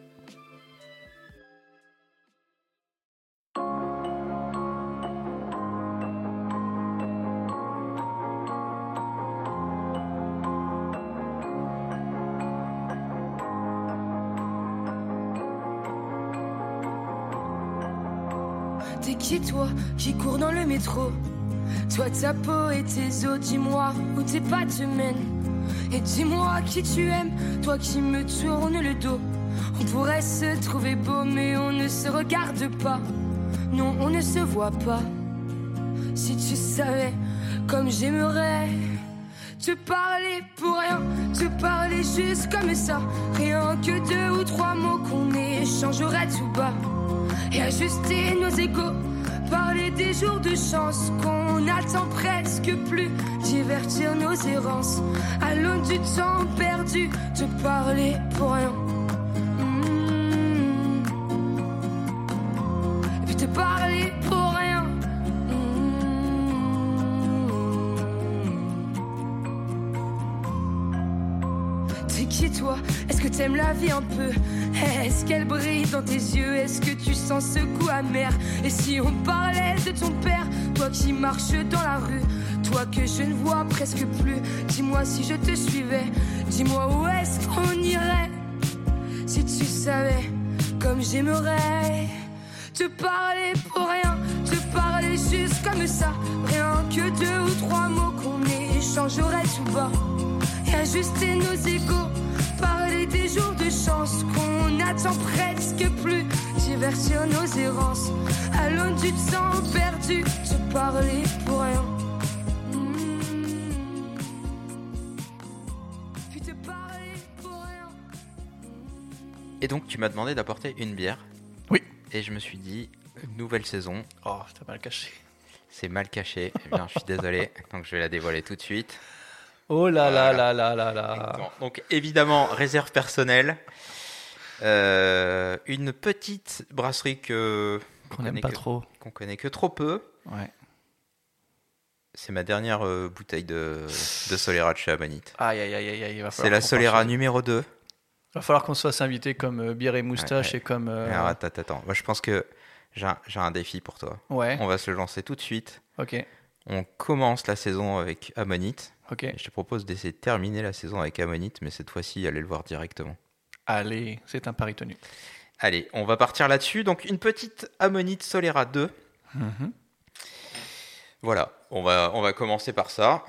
T'es qui toi qui court dans le métro? Toi ta peau et tes os, dis-moi où tes pas te mènent. Et dis-moi qui tu aimes, toi qui me tournes le dos. On pourrait se trouver beau mais on ne se regarde pas. Non, on ne se voit pas. Si tu savais comme j'aimerais te parler pour rien, te parler juste comme ça. Rien que 2 ou 3 mots qu'on échangerait tout bas. Et ajuster nos égos, parler des jours de chance qu'on attend presque plus, divertir nos errances à l'aune du temps perdu, te parler pour rien. Et puis te parler pour rien. T'es qui toi? Est-ce que t'aimes la vie un peu? Est-ce qu'elle brille dans tes yeux? Est-ce que tu sens ce goût amer? Et si on parlait de ton père, toi qui marches dans la rue, toi que je ne vois presque plus, dis-moi si je te suivais, dis-moi où est-ce qu'on irait? Si tu savais comme j'aimerais te parler pour rien, te parler juste comme ça. Rien que 2 ou 3 mots qu'on échangerait tout bas. Et ajuster nos égos, parler des jours de chance qu'on attend presque plus, divertir nos errances à l'aune du temps perdu, te parler pour rien. Puis te parler pour rien. Et donc tu m'as demandé d'apporter une bière. Oui. Et je me suis dit, nouvelle saison. Oh, t'as mal caché. C'est mal caché. Eh bien, je suis désolé. Donc je vais la dévoiler tout de suite. Oh là Voilà. là là là là là. Donc évidemment, réserve personnelle. Une petite brasserie qu'on n'aime pas trop. Qu'on connaît que trop peu. Ouais. C'est ma dernière bouteille de Solera de chez Amanite. Aïe aïe aïe aïe, il va falloir. C'est la qu'on Solera parle. numéro 2. Il va falloir qu'on se fasse inviter comme bière et moustache Ouais. et comme. Alors attends. Moi je pense que j'ai un défi pour toi. Ouais. On va se le lancer tout de suite. Ok. On commence la saison avec Amonite. Ok. Et je te propose d'essayer de terminer la saison avec Amonite, mais cette fois-ci, aller le voir directement. Allez, c'est un pari tenu. Allez, on va partir là-dessus. Donc, une petite Amonite Solera 2. Mhm. Voilà, on va commencer par ça.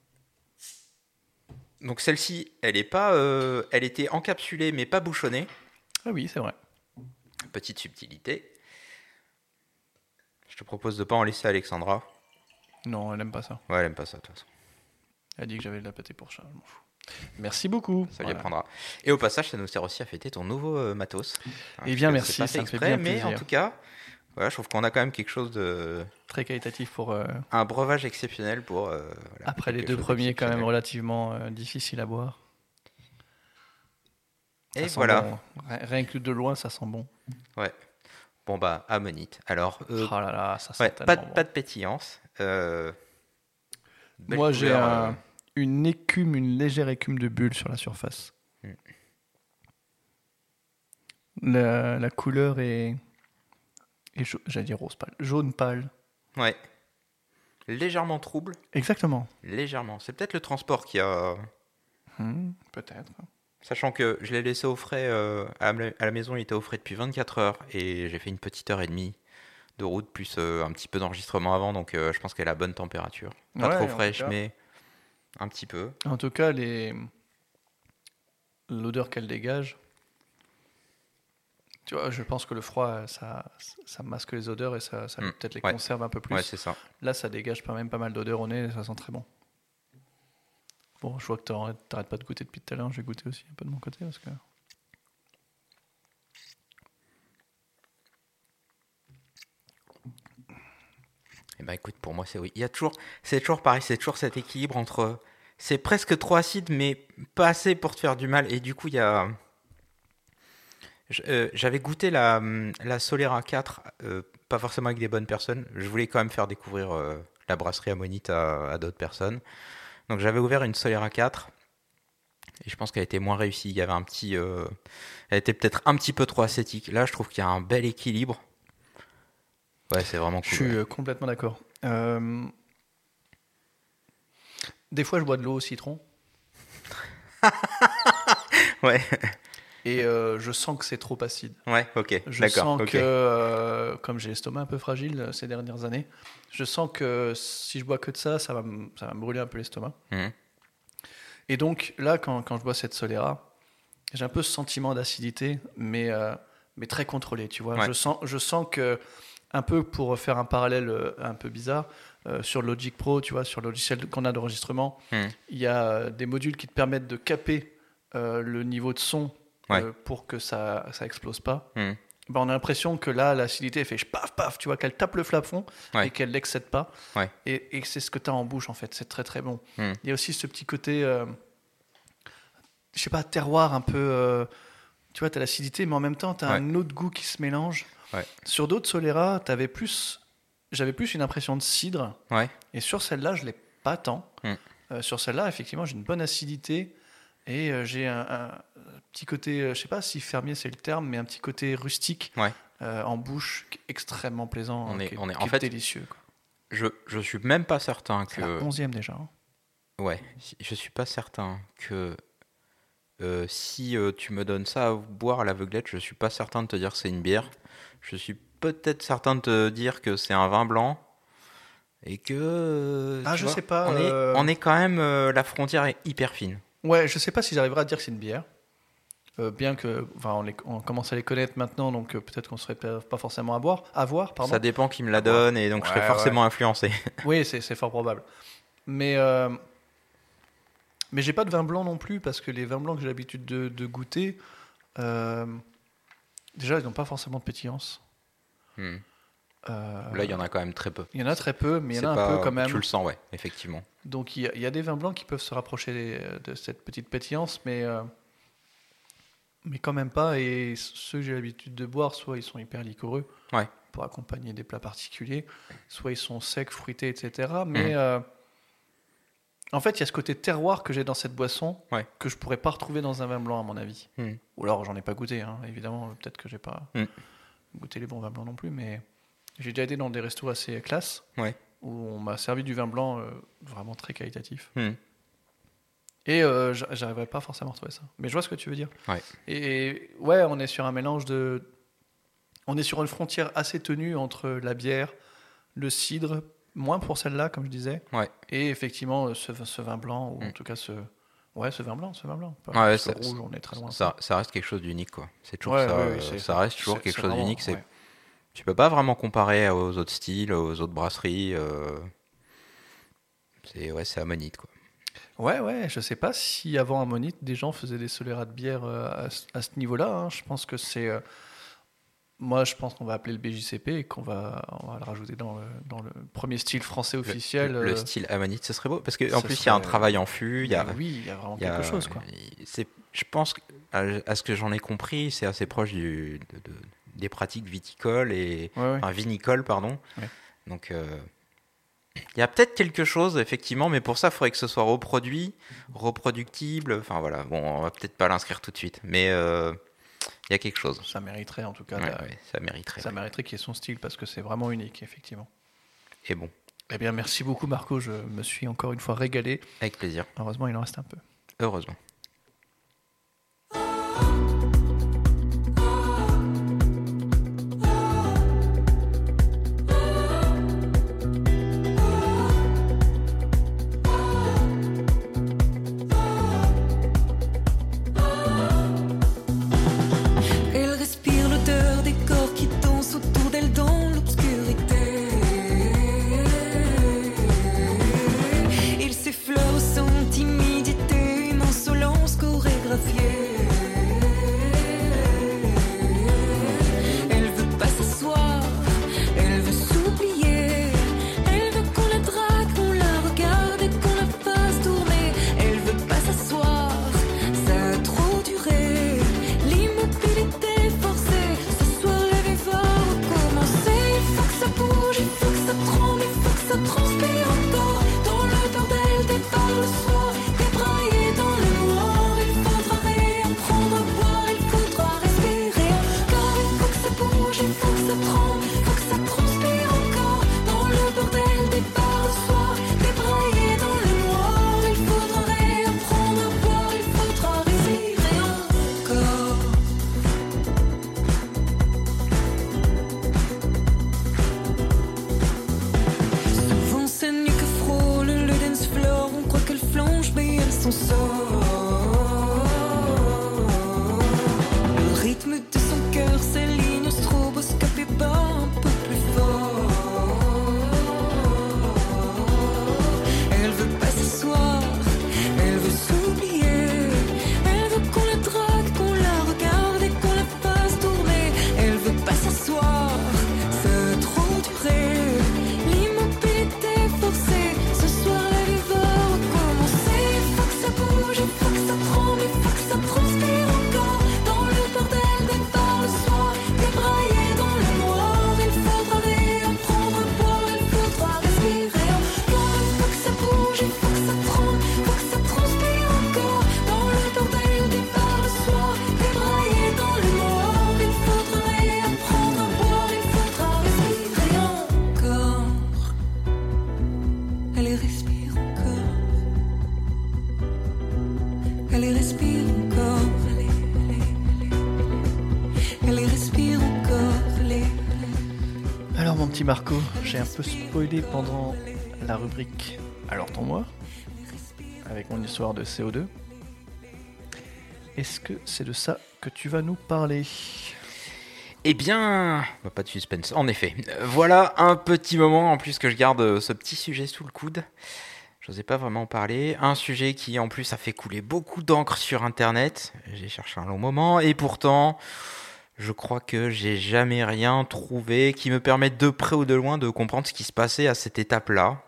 Donc, celle-ci, elle était encapsulée, mais pas bouchonnée. Ah oui, c'est vrai. Petite subtilité. Je te propose de ne pas en laisser à Alexandra. Non, elle aime pas ça. Ouais, elle aime pas ça, de toute façon. Elle a dit que j'avais de la pâté pour chat, je m'en fous. Merci beaucoup. Ça lui Voilà. apprendra. Et au passage, ça nous sert aussi à fêter ton nouveau matos. Eh bien, Je merci, sais pas ça fait me fait exprès, bien mais plaisir. en tout cas, voilà, je trouve qu'on a quand même quelque chose de... Très qualitatif pour. Un breuvage exceptionnel pour... voilà, Après les quelque 2 chose premiers, quand même d'exceptionnel. relativement difficiles à boire. Et Ça sent voilà. bon. Rien que de loin, ça sent bon. Ouais. Bon bah, Ammonite. Alors, Oh là là, ça sent ouais, tellement bon. pas de pétillance. Belle Moi, j'ai couleur, une légère écume de bulle sur la surface. Mm. La couleur est j'allais dire rose pâle, jaune pâle. Ouais. Légèrement trouble. Exactement. Légèrement. C'est peut-être le transport qui a... Peut-être. Sachant que je l'ai laissé au frais à la maison, il était au frais depuis 24 heures et j'ai fait une petite heure et demie de route plus un petit peu d'enregistrement avant, donc je pense qu'elle a bonne température. Pas Ouais, trop en fraîche, tout cas. mais un petit peu. En tout cas, l'odeur qu'elle dégage, tu vois, je pense que le froid, ça masque les odeurs et ça peut-être les Ouais. conserve un peu plus. Ouais, c'est ça. Là, ça dégage quand même pas mal d'odeur au nez et ça sent très bon. Bon, je vois que t'arrêtes pas de goûter depuis tout à l'heure. Je vais goûter aussi un peu de mon côté parce que... Eh ben écoute, pour moi c'est oui. C'est toujours pareil, c'est toujours cet équilibre entre, c'est presque trop acide, mais pas assez pour te faire du mal. Et du coup, il y a, j'avais goûté la Solera 4, pas forcément avec des bonnes personnes. Je voulais quand même faire découvrir la brasserie Ammonite à d'autres personnes. Donc j'avais ouvert une Solera 4 et je pense qu'elle était moins réussie. Il y avait elle était peut-être un petit peu trop acétique. Là, je trouve qu'il y a un bel équilibre. Ouais, c'est vraiment cool. Je suis complètement d'accord. Des fois, je bois de l'eau au citron Ouais, et je sens que c'est trop acide. ouais, ok, Je d'accord, sens ok. que, comme j'ai l'estomac un peu fragile ces dernières années, je sens que si je bois que de ça, ça va me brûler un peu l'estomac. Mhm. Et donc là, quand je bois cette Solera, j'ai un peu ce sentiment d'acidité, mais très contrôlé, tu vois. Ouais. Je sens que, un peu pour faire un parallèle un peu bizarre, sur Logic Pro, tu vois, sur le logiciel qu'on a d'enregistrement, Mhm. il y a des modules qui te permettent de caper le niveau de son Ouais. pour que ça explose pas. Mhm. Ben, on a l'impression que là, l'acidité, elle fait paf, paf, tu vois, qu'elle tape le plafond Ouais. et qu'elle l'excède pas. Ouais. Et c'est ce que tu as en bouche, en fait. C'est très, très bon. Mhm. Il y a aussi ce petit côté, je sais pas, terroir un peu. Tu vois, tu as l'acidité, mais en même temps, tu as Ouais. un autre goût qui se mélange. Ouais. Sur d'autres Solera, j'avais plus une impression de cidre. Ouais. Et sur celle-là, je l'ai pas tant. Sur celle-là, effectivement, j'ai une bonne acidité. Et j'ai un petit côté, je sais pas si fermier c'est le terme, mais un petit côté rustique Ouais. en bouche qui est extrêmement plaisant, On est- qui en est fait, délicieux. Quoi. Je suis même pas certain C'est la que... 11e déjà. Hein. Ouais, je suis pas certain que si tu me donnes ça à boire à l'aveuglette, je suis pas certain de te dire que c'est une bière. Je suis peut-être certain de te dire que c'est un vin blanc et que... Ah, tu je vois, sais pas. on est quand même... la frontière est hyper fine. Ouais, je sais pas si j'arriverai à dire que c'est une bière. Bien que, enfin, on commence à les connaître maintenant, donc peut-être qu'on serait pas forcément à voir, pardon. Ça dépend qui me la donne et donc je serai Ouais, forcément influencé. Oui, c'est fort probable. Mais j'ai pas de vin blanc non plus, parce que les vins blancs que j'ai l'habitude de goûter, déjà, ils n'ont pas forcément de pétillance. Hmm. Euh, Là, il y en a quand même très peu. Il y en a très peu, mais il y en a C'est un peu pas- quand même. Tu le sens, ouais, effectivement. Donc il y a des vins blancs qui peuvent se rapprocher de cette petite pétillance, mais quand même pas. Et ceux que j'ai l'habitude de boire, soit ils sont hyper liquoreux Ouais. pour accompagner des plats particuliers, soit ils sont secs, fruités, etc. Mais en fait, il y a ce côté terroir que j'ai dans cette boisson Ouais. que je pourrais pas retrouver dans un vin blanc, à mon avis. Hmm. Ou alors j'en ai pas goûté, hein, évidemment. Peut-être que j'ai pas Mm. goûté les bons vins blancs non plus, mais j'ai déjà été dans des restos assez classe Ouais. où on m'a servi du vin blanc vraiment très qualitatif. Hmm. Et j'arriverais pas forcément à retrouver ça. Mais je vois ce que tu veux dire. Ouais. Et ouais, on est sur un mélange de... On est sur une frontière assez tenue entre la bière, le cidre, moins pour celle-là, comme je disais, Ouais. et effectivement ce vin blanc, ou en Mm. tout cas ce vin blanc. Ouais, Ce rouge, on est très loin. Ça reste quelque chose d'unique, quoi. C'est toujours Ouais, ça. ouais, oui, Ça reste toujours quelque chose vraiment, d'unique. ouais. Tu peux pas vraiment comparer aux autres styles, aux autres brasseries. C'est Ammonite, quoi. Ouais, je sais pas si avant Ammonite, des gens faisaient des Solera de bière à ce niveau-là. Hein. Je pense que c'est... moi, je pense qu'on va appeler le BJCP et on va le rajouter dans le premier style français officiel. Le style Ammonite, ce serait beau. Parce qu'en ça plus, il y a un serait- travail en fût. Il y a, Oui, il y a vraiment il y a- quelque chose, quoi. Je pense, à ce que j'en ai compris, c'est assez proche des pratiques viticoles et enfin, vinicoles, pardon. Ouais. Donc, il y a peut-être quelque chose, effectivement, mais pour ça, il faudrait que ce soit reproductible. Enfin, voilà. Bon, on va peut-être pas l'inscrire tout de suite, mais il y a quelque chose. Ça mériterait, en tout cas. Ça mériterait. Ça mériterait qu'il y ait son style, parce que c'est vraiment unique, effectivement. Et bon. Eh bien, merci beaucoup, Marco. Je me suis encore une fois régalé. Avec plaisir. Heureusement, il en reste un peu. Heureusement. Elle respire l'odeur des corps qui dansent autour d'elle dans l'obscurité. Il s'effleure sans timidité, une insolence chorégraphiée. Elle veut pas s'asseoir, elle veut s'oublier. Elle veut qu'on la drague, qu'on la regarde et qu'on la fasse tourner. Elle veut pas s'asseoir, ça a trop duré. L'immobilité forcée, ce soir la vie va recommencer. Il faut que ça bouge, il faut que ça tremble, il faut que ça transpire encore. Dans le bordel des bars le soir, débraillé dans le noir. Il faudra réapprendre à boire, il faudra respirer encore. Il faut que ça bouge, il faut que ça tremble, il faut que ça transpire encore. Dans le bordel des bars le soir, débraillé dans le noir. Il faudra réapprendre à boire, il faudra respirer encore. Souvent c'est nu que frôle le dance floor. On croit qu'elle flanche mais elle s'en sort. Le rythme de son cœur s'aligne au stroboscope et bat un peu plus fort. Elle veut pas s'asseoir, elle veut s'oublier. Elle veut qu'on la drague, qu'on la regarde et qu'on la fasse tourner. Elle veut pas s'asseoir, ça a trop duré. L'immobilité forcée, ce soir la vie va recommencer. Il faut que ça bouge, il faut que ça tremble, il faut que ça transpire encore. Dans le bordel des bars le soir, débraillé dans le noir. Il faudra réapprendre à boire, il faudra respirer encore. Il faut que ça bouge, il faut que ça tremble, il faut que ça transpire encore. Dans le bordel des bars le soir, débraillé dans le noir. Il faudra réapprendre à boire, il faudra respirer encore. Allez, respire encore. Allez, respire encore. Allez, respire encore. Allez. Alors, mon petit Marco, j'ai un peu spoilé pendant la rubrique Alors ton moi, avec mon histoire de CO2. Est-ce que c'est de ça que tu vas nous parler ? Eh bien, pas de suspense, en effet. Voilà un petit moment, en plus que je garde ce petit sujet sous le coude. J'osais pas vraiment en parler. Un sujet qui, en plus, a fait couler beaucoup d'encre sur Internet. J'ai cherché un long moment, et pourtant, je crois que j'ai jamais rien trouvé qui me permette de près ou de loin de comprendre ce qui se passait à cette étape-là.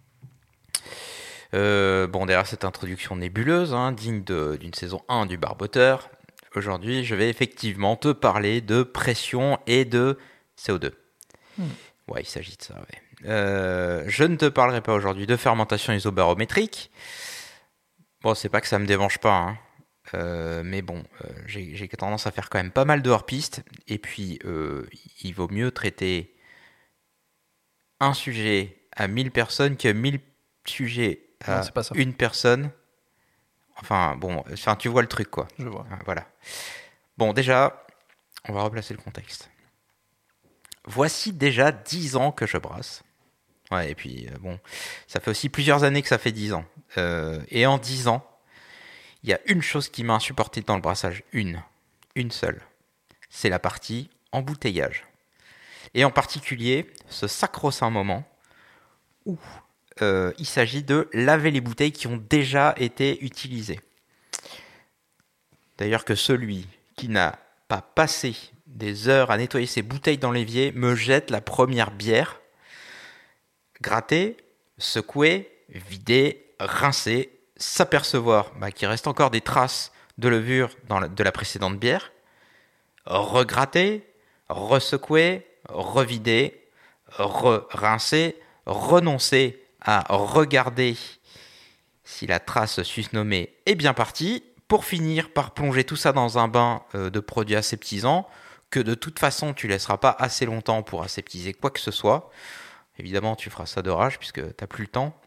Bon, derrière cette introduction nébuleuse, digne d'une saison 1 du Barboteur, aujourd'hui, je vais effectivement te parler de pression et de CO2. Ouais, il s'agit de ça, ouais. Je ne te parlerai pas aujourd'hui de fermentation isobarométrique. Bon, c'est pas que ça me dérange pas, mais bon, j'ai tendance à faire quand même pas mal de hors-piste. Et puis, il vaut mieux traiter un sujet à 1000 personnes que 1000 sujets à une personne. Enfin, bon, tu vois le truc, quoi. Je vois. Voilà. Bon, déjà, on va replacer le contexte. Voici déjà 10 ans que je brasse. Ouais, et puis, bon, ça fait aussi plusieurs années que ça fait 10 ans. Et en 10 ans, il y a une chose qui m'a insupporté dans le brassage. Une seule. C'est la partie embouteillage. Et en particulier, ce sacro-saint moment où il s'agit de laver les bouteilles qui ont déjà été utilisées. D'ailleurs que celui qui n'a pas passé des heures à nettoyer ses bouteilles dans l'évier me jette la première bière, gratter, secouer, vider, rincer, s'apercevoir qu'il reste encore des traces de levure de la précédente bière, regratter, Ressecouer, revider, rincer, renoncer à regarder si la trace susnommée est bien partie, pour finir par plonger tout ça dans un bain de produits aseptisants que de toute façon tu laisseras pas assez longtemps pour aseptiser quoi que ce soit. Évidemment, tu feras ça de rage puisque tu n'as plus le temps.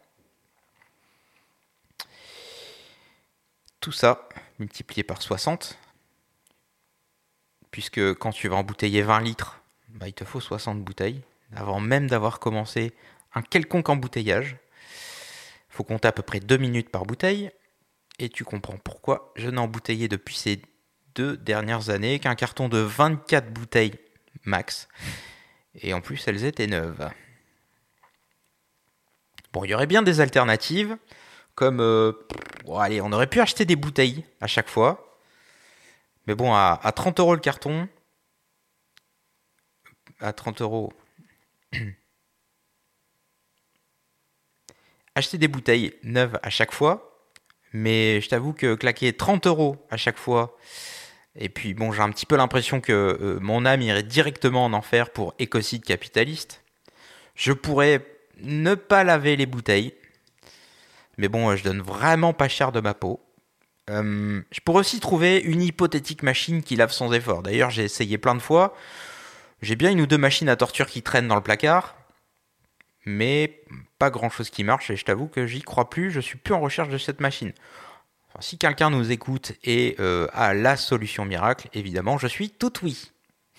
Tout ça multiplié par 60, puisque quand tu vas embouteiller 20 litres, il te faut 60 bouteilles, avant même d'avoir commencé un quelconque embouteillage. Il faut compter à peu près 2 minutes par bouteille, et tu comprends pourquoi je n'ai embouteillé depuis ces 2 dernières années qu'un carton de 24 bouteilles max, et en plus elles étaient neuves. Bon, il y aurait bien des alternatives, comme, allez, on aurait pu acheter des bouteilles à chaque fois, mais bon, à 30 € le carton, à 30 €, acheter des bouteilles neuves à chaque fois, mais je t'avoue que claquer 30 € à chaque fois, et puis bon, j'ai un petit peu l'impression que mon âme irait directement en enfer pour écocide capitaliste. Je pourrais ne pas laver les bouteilles, mais bon, je donne vraiment pas cher de ma peau. Je pourrais aussi trouver une hypothétique machine qui lave sans effort. D'ailleurs, j'ai essayé plein de fois. J'ai bien 1 ou 2 machines à torture qui traînent dans le placard, mais pas grand chose qui marche, et je t'avoue que j'y crois plus, je suis plus en recherche de cette machine. Enfin, si quelqu'un nous écoute et a la solution miracle, évidemment, je suis tout oui.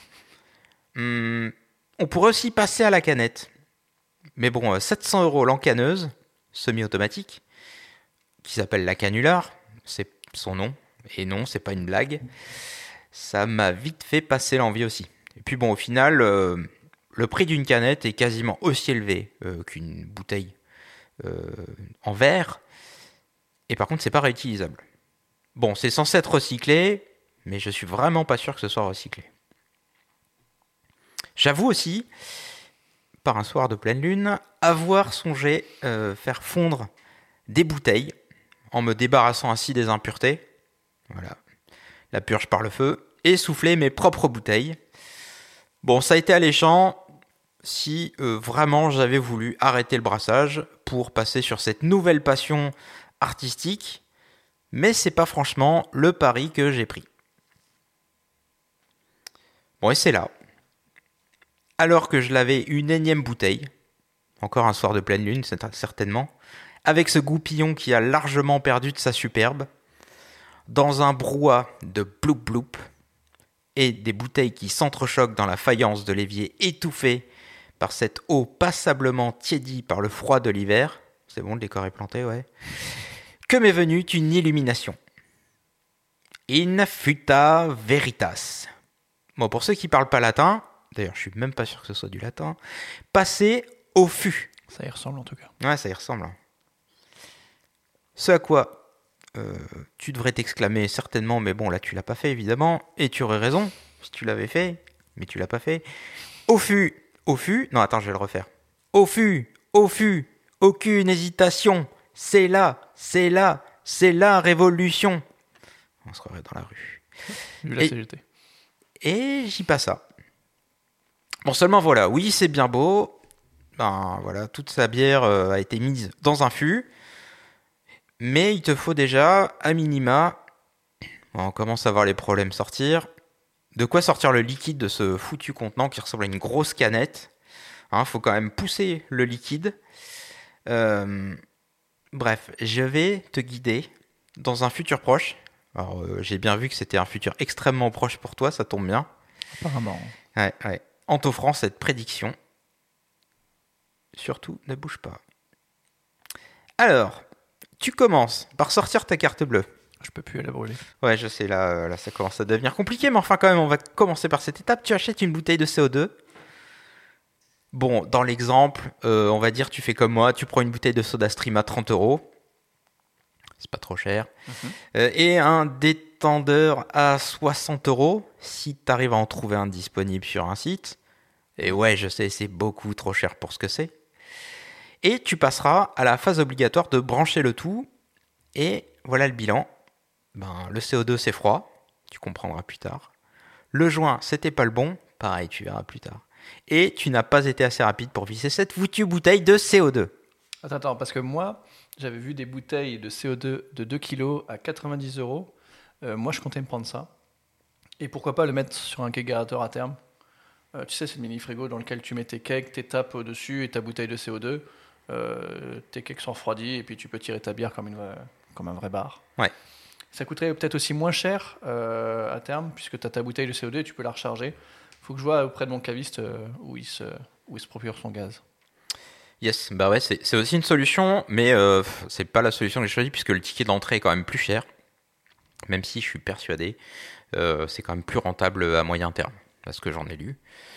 On pourrait aussi passer à la canette. Mais bon, 700 € l'encaneuse, semi-automatique, qui s'appelle la Canular, c'est son nom, et non, c'est pas une blague. Ça m'a vite fait passer l'envie aussi. Et puis bon, au final, le prix d'une canette est quasiment aussi élevé qu'une bouteille en verre. Et par contre, c'est pas réutilisable. Bon, c'est censé être recyclé, mais je suis vraiment pas sûr que ce soit recyclé. J'avoue aussi, par un soir de pleine lune, avoir songé faire fondre des bouteilles en me débarrassant ainsi des impuretés. Voilà, la purge par le feu, et souffler mes propres bouteilles. Bon, ça a été alléchant si vraiment j'avais voulu arrêter le brassage pour passer sur cette nouvelle passion artistique, mais c'est pas franchement le pari que j'ai pris. Bon, et c'est là. Alors que je lavais une énième bouteille, encore un soir de pleine lune, certainement, avec ce goupillon qui a largement perdu de sa superbe, dans un brouhaha de bloup bloup, et des bouteilles qui s'entrechoquent dans la faïence de l'évier étouffé par cette eau passablement tiédie par le froid de l'hiver, c'est bon, le décor est planté, ouais, que m'est venue une illumination. In fuita veritas. Bon, pour ceux qui parlent pas latin, d'ailleurs je suis même pas sûr que ce soit du latin, passez au fût. Ça y ressemble en tout cas. Ouais, ça y ressemble. Ce à quoi tu devrais t'exclamer certainement, mais bon, là tu l'as pas fait évidemment, et tu aurais raison si tu l'avais fait, mais tu l'as pas fait. Au fût, non attends, je vais le refaire. Au fût, aucune hésitation, c'est la révolution. On se croirait dans la rue. Vu la CGT. Et j'y passe ça. Bon, seulement voilà, oui, c'est bien beau. Ben voilà, toute sa bière a été mise dans un fût. Mais il te faut déjà, à minima, on commence à voir les problèmes sortir, de quoi sortir le liquide de ce foutu contenant qui ressemble à une grosse canette. Faut quand même pousser le liquide. Bref, je vais te guider dans un futur proche. Alors, j'ai bien vu que c'était un futur extrêmement proche pour toi, ça tombe bien. Apparemment. Ouais. En t'offrant cette prédiction. Surtout, ne bouge pas. Alors, tu commences par sortir ta carte bleue. Je peux plus la brûler. Ouais, je sais, là, ça commence à devenir compliqué, mais enfin, quand même, on va commencer par cette étape. Tu achètes une bouteille de CO2. Bon, dans l'exemple, on va dire, tu fais comme moi, tu prends une bouteille de SodaStream à 30 €. C'est pas trop cher. Et un détendeur à 60 € si tu arrives à en trouver un disponible sur un site. Et ouais, je sais, c'est beaucoup trop cher pour ce que c'est. Et tu passeras à la phase obligatoire de brancher le tout. Et voilà le bilan. Le CO2 c'est froid, tu comprendras plus tard. Le joint c'était pas le bon, pareil, tu verras plus tard. Et tu n'as pas été assez rapide pour visser cette foutue bouteille de CO2. Attends, parce que moi, j'avais vu des bouteilles de CO2 de 2 kg à 90 €. Moi, je comptais me prendre ça. Et pourquoi pas le mettre sur un kegerator à terme. Tu sais, c'est le mini-frigo dans lequel tu mets tes kegs, tes tapes au-dessus et ta bouteille de CO2. Tes kegs sont refroidis et puis tu peux tirer ta bière comme un vrai bar. Ouais. Ça coûterait peut-être aussi moins cher à terme, puisque tu as ta bouteille de CO2 et tu peux la recharger. Il faut que je vois auprès de mon caviste où il se procure son gaz. Yes, bah ouais, c'est aussi une solution, mais c'est pas la solution que j'ai choisie puisque le ticket d'entrée est quand même plus cher. Même si je suis persuadé, c'est quand même plus rentable à moyen terme, parce que j'en ai lu.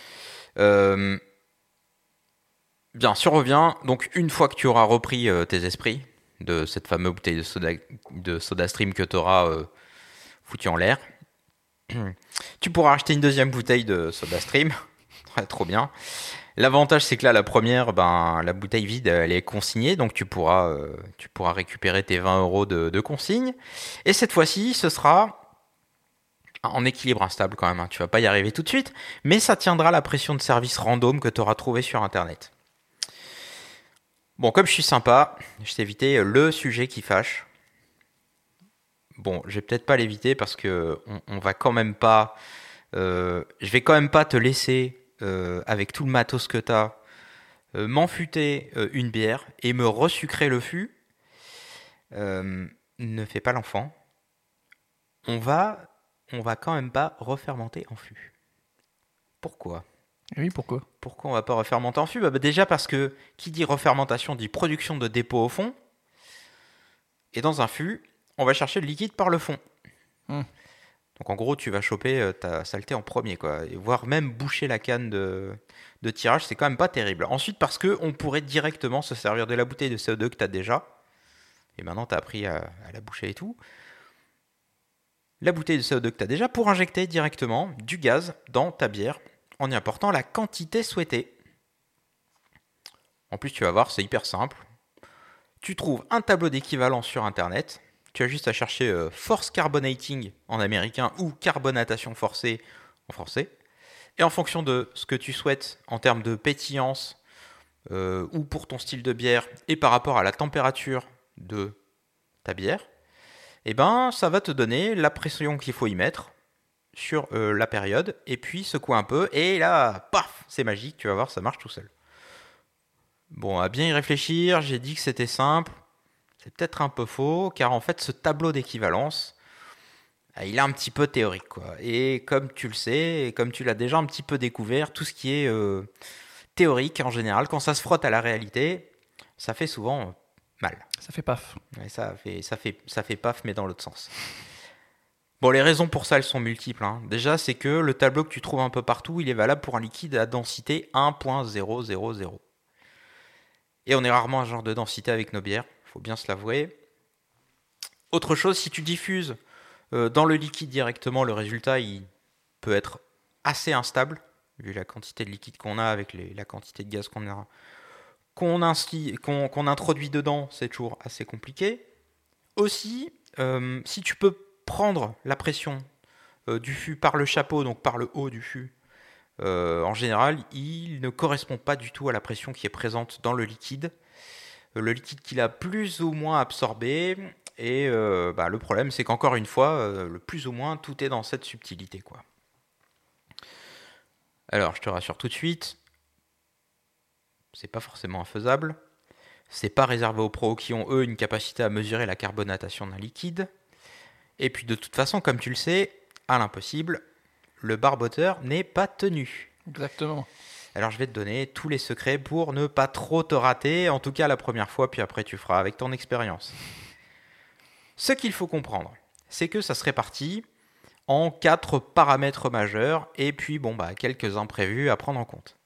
Bien, si on revient, donc une fois que tu auras repris tes esprits de cette fameuse bouteille de SodaStream que tu auras foutu en l'air, tu pourras acheter une deuxième bouteille de SodaStream. Trop bien. L'avantage, c'est que là, la première, la bouteille vide, elle est consignée, donc tu pourras récupérer tes 20 € de consigne. Et cette fois-ci, ce sera en équilibre instable quand même. Hein. Tu vas pas y arriver tout de suite, mais ça tiendra la pression de service random que tu auras trouvé sur Internet. Bon, comme je suis sympa, je t'ai évité le sujet qui fâche. Bon, je vais peut-être pas l'éviter parce que on va quand même pas. Je vais quand même pas te laisser avec tout le matos que t'as m'enfuter une bière et me resucrer le fût. Ne fais pas l'enfant. On va quand même pas refermenter en fût. Pourquoi ? Oui, pourquoi ? Pourquoi on va pas refermenter en fût ? Déjà parce que qui dit refermentation dit production de dépôt au fond. Et dans un fût, on va chercher le liquide par le fond. Donc en gros, tu vas choper ta saleté en premier, quoi. Et voire même boucher la canne de tirage, c'est quand même pas terrible. Ensuite, parce qu'on pourrait directement se servir de la bouteille de CO2 que tu as déjà. Et maintenant, tu as appris à la boucher et tout. La bouteille de CO2 que tu as déjà pour injecter directement du gaz dans ta bière en y apportant la quantité souhaitée. En plus, tu vas voir, c'est hyper simple. Tu trouves un tableau d'équivalent sur Internet. Tu as juste à chercher force carbonating en américain ou carbonatation forcée en français. Et en fonction de ce que tu souhaites en termes de pétillance ou pour ton style de bière et par rapport à la température de ta bière, ça va te donner la pression qu'il faut y mettre sur la période et puis secouer un peu et là, paf, c'est magique, tu vas voir, ça marche tout seul. Bon, à bien y réfléchir, j'ai dit que c'était simple. C'est peut-être un peu faux, car en fait, ce tableau d'équivalence, il est un petit peu théorique, quoi. Et comme tu le sais, et comme tu l'as déjà un petit peu découvert, tout ce qui est théorique, en général, quand ça se frotte à la réalité, ça fait souvent mal. Ça fait paf. Ouais, ça fait paf, mais dans l'autre sens. Bon, les raisons pour ça, elles sont multiples. Hein. Déjà, c'est que le tableau que tu trouves un peu partout, il est valable pour un liquide à densité 1.000. Et on est rarement à ce genre de densité avec nos bières. Faut bien se l'avouer. Autre chose, si tu diffuses dans le liquide directement, le résultat il peut être assez instable, vu la quantité de liquide qu'on a avec la quantité de gaz qu'on introduit dedans, c'est toujours assez compliqué. Aussi, si tu peux prendre la pression du fût par le chapeau, donc par le haut du fût, en général, il ne correspond pas du tout à la pression qui est présente dans le liquide. Le liquide qu'il a plus ou moins absorbé. Et le problème, c'est qu'encore une fois, le plus ou moins, tout est dans cette subtilité, quoi. Alors, je te rassure tout de suite, c'est pas forcément infaisable. C'est pas réservé aux pros qui ont, eux, une capacité à mesurer la carbonatation d'un liquide. Et puis, de toute façon, comme tu le sais, à l'impossible, le barboteur n'est pas tenu. Exactement. Alors je vais te donner tous les secrets pour ne pas trop te rater, en tout cas la première fois, puis après tu feras avec ton expérience. Ce qu'il faut comprendre, c'est que ça se répartit en 4 paramètres majeurs, et puis quelques imprévus à prendre en compte.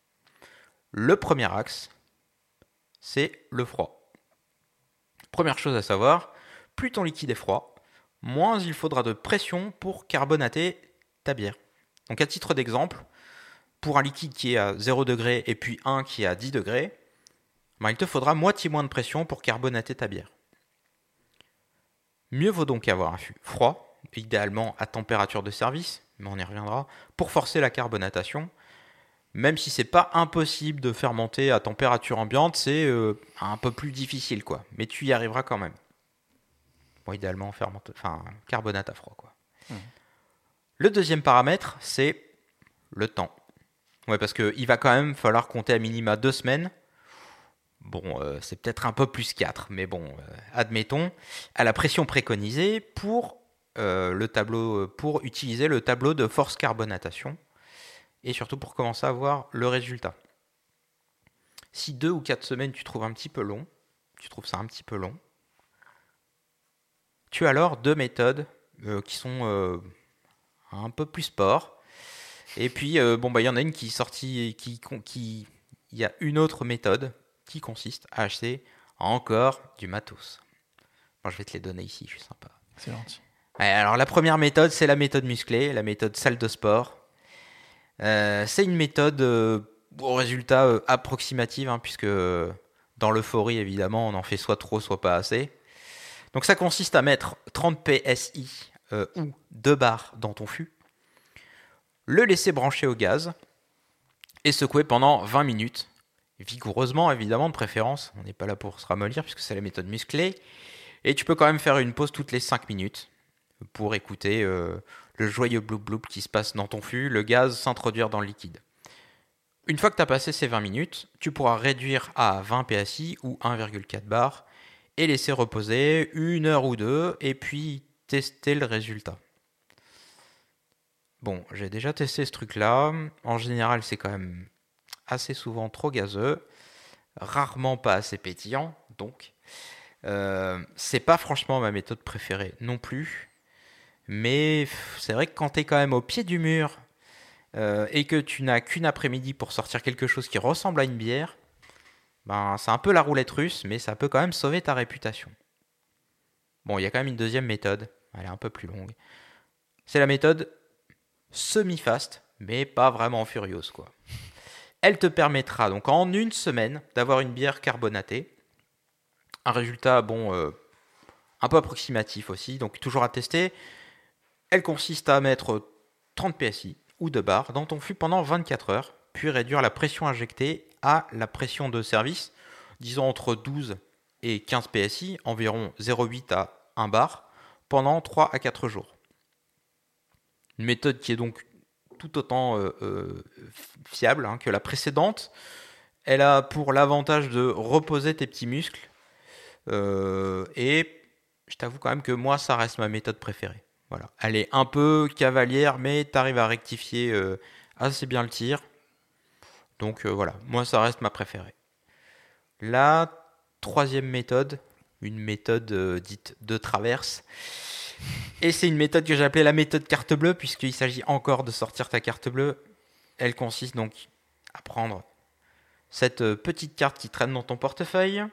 Le premier axe, c'est le froid. Première chose à savoir, plus ton liquide est froid, moins il faudra de pression pour carbonater ta bière. Donc à titre d'exemple, pour un liquide qui est à 0 degré et puis un qui est à 10 degrés, il te faudra moitié moins de pression pour carbonater ta bière. Mieux vaut donc avoir un fût froid idéalement à température de service, mais on y reviendra, pour forcer la carbonatation. Même si c'est pas impossible de fermenter à température ambiante, c'est un peu plus difficile, quoi. Mais tu y arriveras quand même. Bon, idéalement, carbonate à froid, quoi. Le deuxième paramètre, c'est le temps. Ouais, parce qu'il va quand même falloir compter à minima 2 semaines. Bon, c'est peut-être un peu plus 4, mais bon, admettons, à la pression préconisée pour utiliser le tableau de force carbonatation. Et surtout pour commencer à voir le résultat. Si 2 ou 4 semaines tu trouves ça un petit peu long, tu as alors 2 méthodes qui sont un peu plus sport. Et puis, il y en a une qui est sortie, il y a une autre méthode qui consiste à acheter encore du matos. Bon, je vais te les donner ici, je suis sympa. C'est gentil. Ouais, alors la première méthode, c'est la méthode musclée, la méthode salle de sport. C'est une méthode au résultat approximatif, puisque dans l'euphorie, évidemment, on en fait soit trop, soit pas assez. Donc ça consiste à mettre 30 PSI ou 2 barres dans ton fût, le laisser brancher au gaz et secouer pendant 20 minutes, vigoureusement évidemment de préférence, on n'est pas là pour se ramollir puisque c'est la méthode musclée, et tu peux quand même faire une pause toutes les 5 minutes pour écouter le joyeux bloup bloup qui se passe dans ton fût, le gaz s'introduire dans le liquide. Une fois que tu as passé ces 20 minutes, tu pourras réduire à 20 PSI ou 1,4 bar et laisser reposer 1 heure ou 2 et puis tester le résultat. Bon, j'ai déjà testé ce truc-là. En général, c'est quand même assez souvent trop gazeux, rarement pas assez pétillant, donc c'est pas franchement ma méthode préférée non plus. Mais c'est vrai que quand tu es quand même au pied du mur et que tu n'as qu'une après-midi pour sortir quelque chose qui ressemble à une bière, c'est un peu la roulette russe, mais ça peut quand même sauver ta réputation. Bon, il y a quand même une deuxième méthode, elle est un peu plus longue. C'est la méthode semi-fast, mais pas vraiment furieuse, quoi. Elle te permettra donc en 1 semaine d'avoir une bière carbonatée. Un résultat, un peu approximatif aussi, donc toujours à tester. Elle consiste à mettre 30 PSI ou 2 bars dans ton fût pendant 24 heures, puis réduire la pression injectée à la pression de service, disons entre 12 et 15 PSI, environ 0,8 à 1 bar, pendant 3 à 4 jours. Une méthode qui est donc tout autant fiable que la précédente. Elle a pour l'avantage de reposer tes petits muscles. Et je t'avoue quand même que moi, ça reste ma méthode préférée. Voilà. Elle est un peu cavalière, mais tu arrives à rectifier assez bien le tir. Donc voilà, moi, ça reste ma préférée. La troisième méthode, une méthode dite de traverse. Et c'est une méthode que j'ai appelée la méthode carte bleue, puisqu'il s'agit encore de sortir ta carte bleue. Elle consiste donc à prendre cette petite carte qui traîne dans ton portefeuille,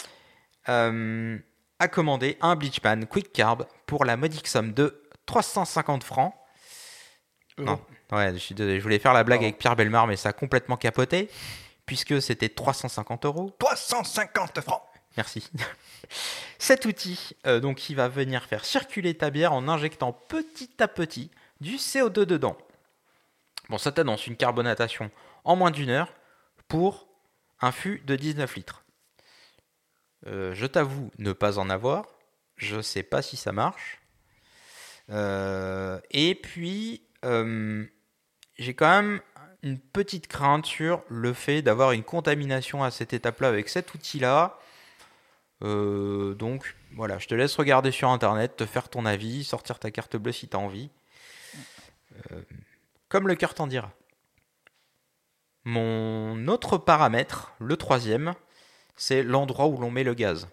à commander un Bleachman Quick Carb pour la modique somme de 350 francs. Non, ouais, je suis désolé, je voulais faire la blague avec Pierre Bellemare, mais ça a complètement capoté, puisque c'était 350 €. 350 francs. Merci. Cet outil, donc, il va venir faire circuler ta bière en injectant petit à petit du CO2 dedans. Bon, ça t'annonce une carbonatation en moins d'1 heure pour un fût de 19 litres. Je t'avoue ne pas en avoir. Je ne sais pas si ça marche. Et puis, j'ai quand même une petite crainte sur le fait d'avoir une contamination à cette étape-là avec cet outil-là. Donc voilà, je te laisse regarder sur internet, te faire ton avis, sortir ta carte bleue si tu as envie. Comme le cœur t'en dira. Mon autre paramètre, le troisième, c'est l'endroit où l'on met le gaz.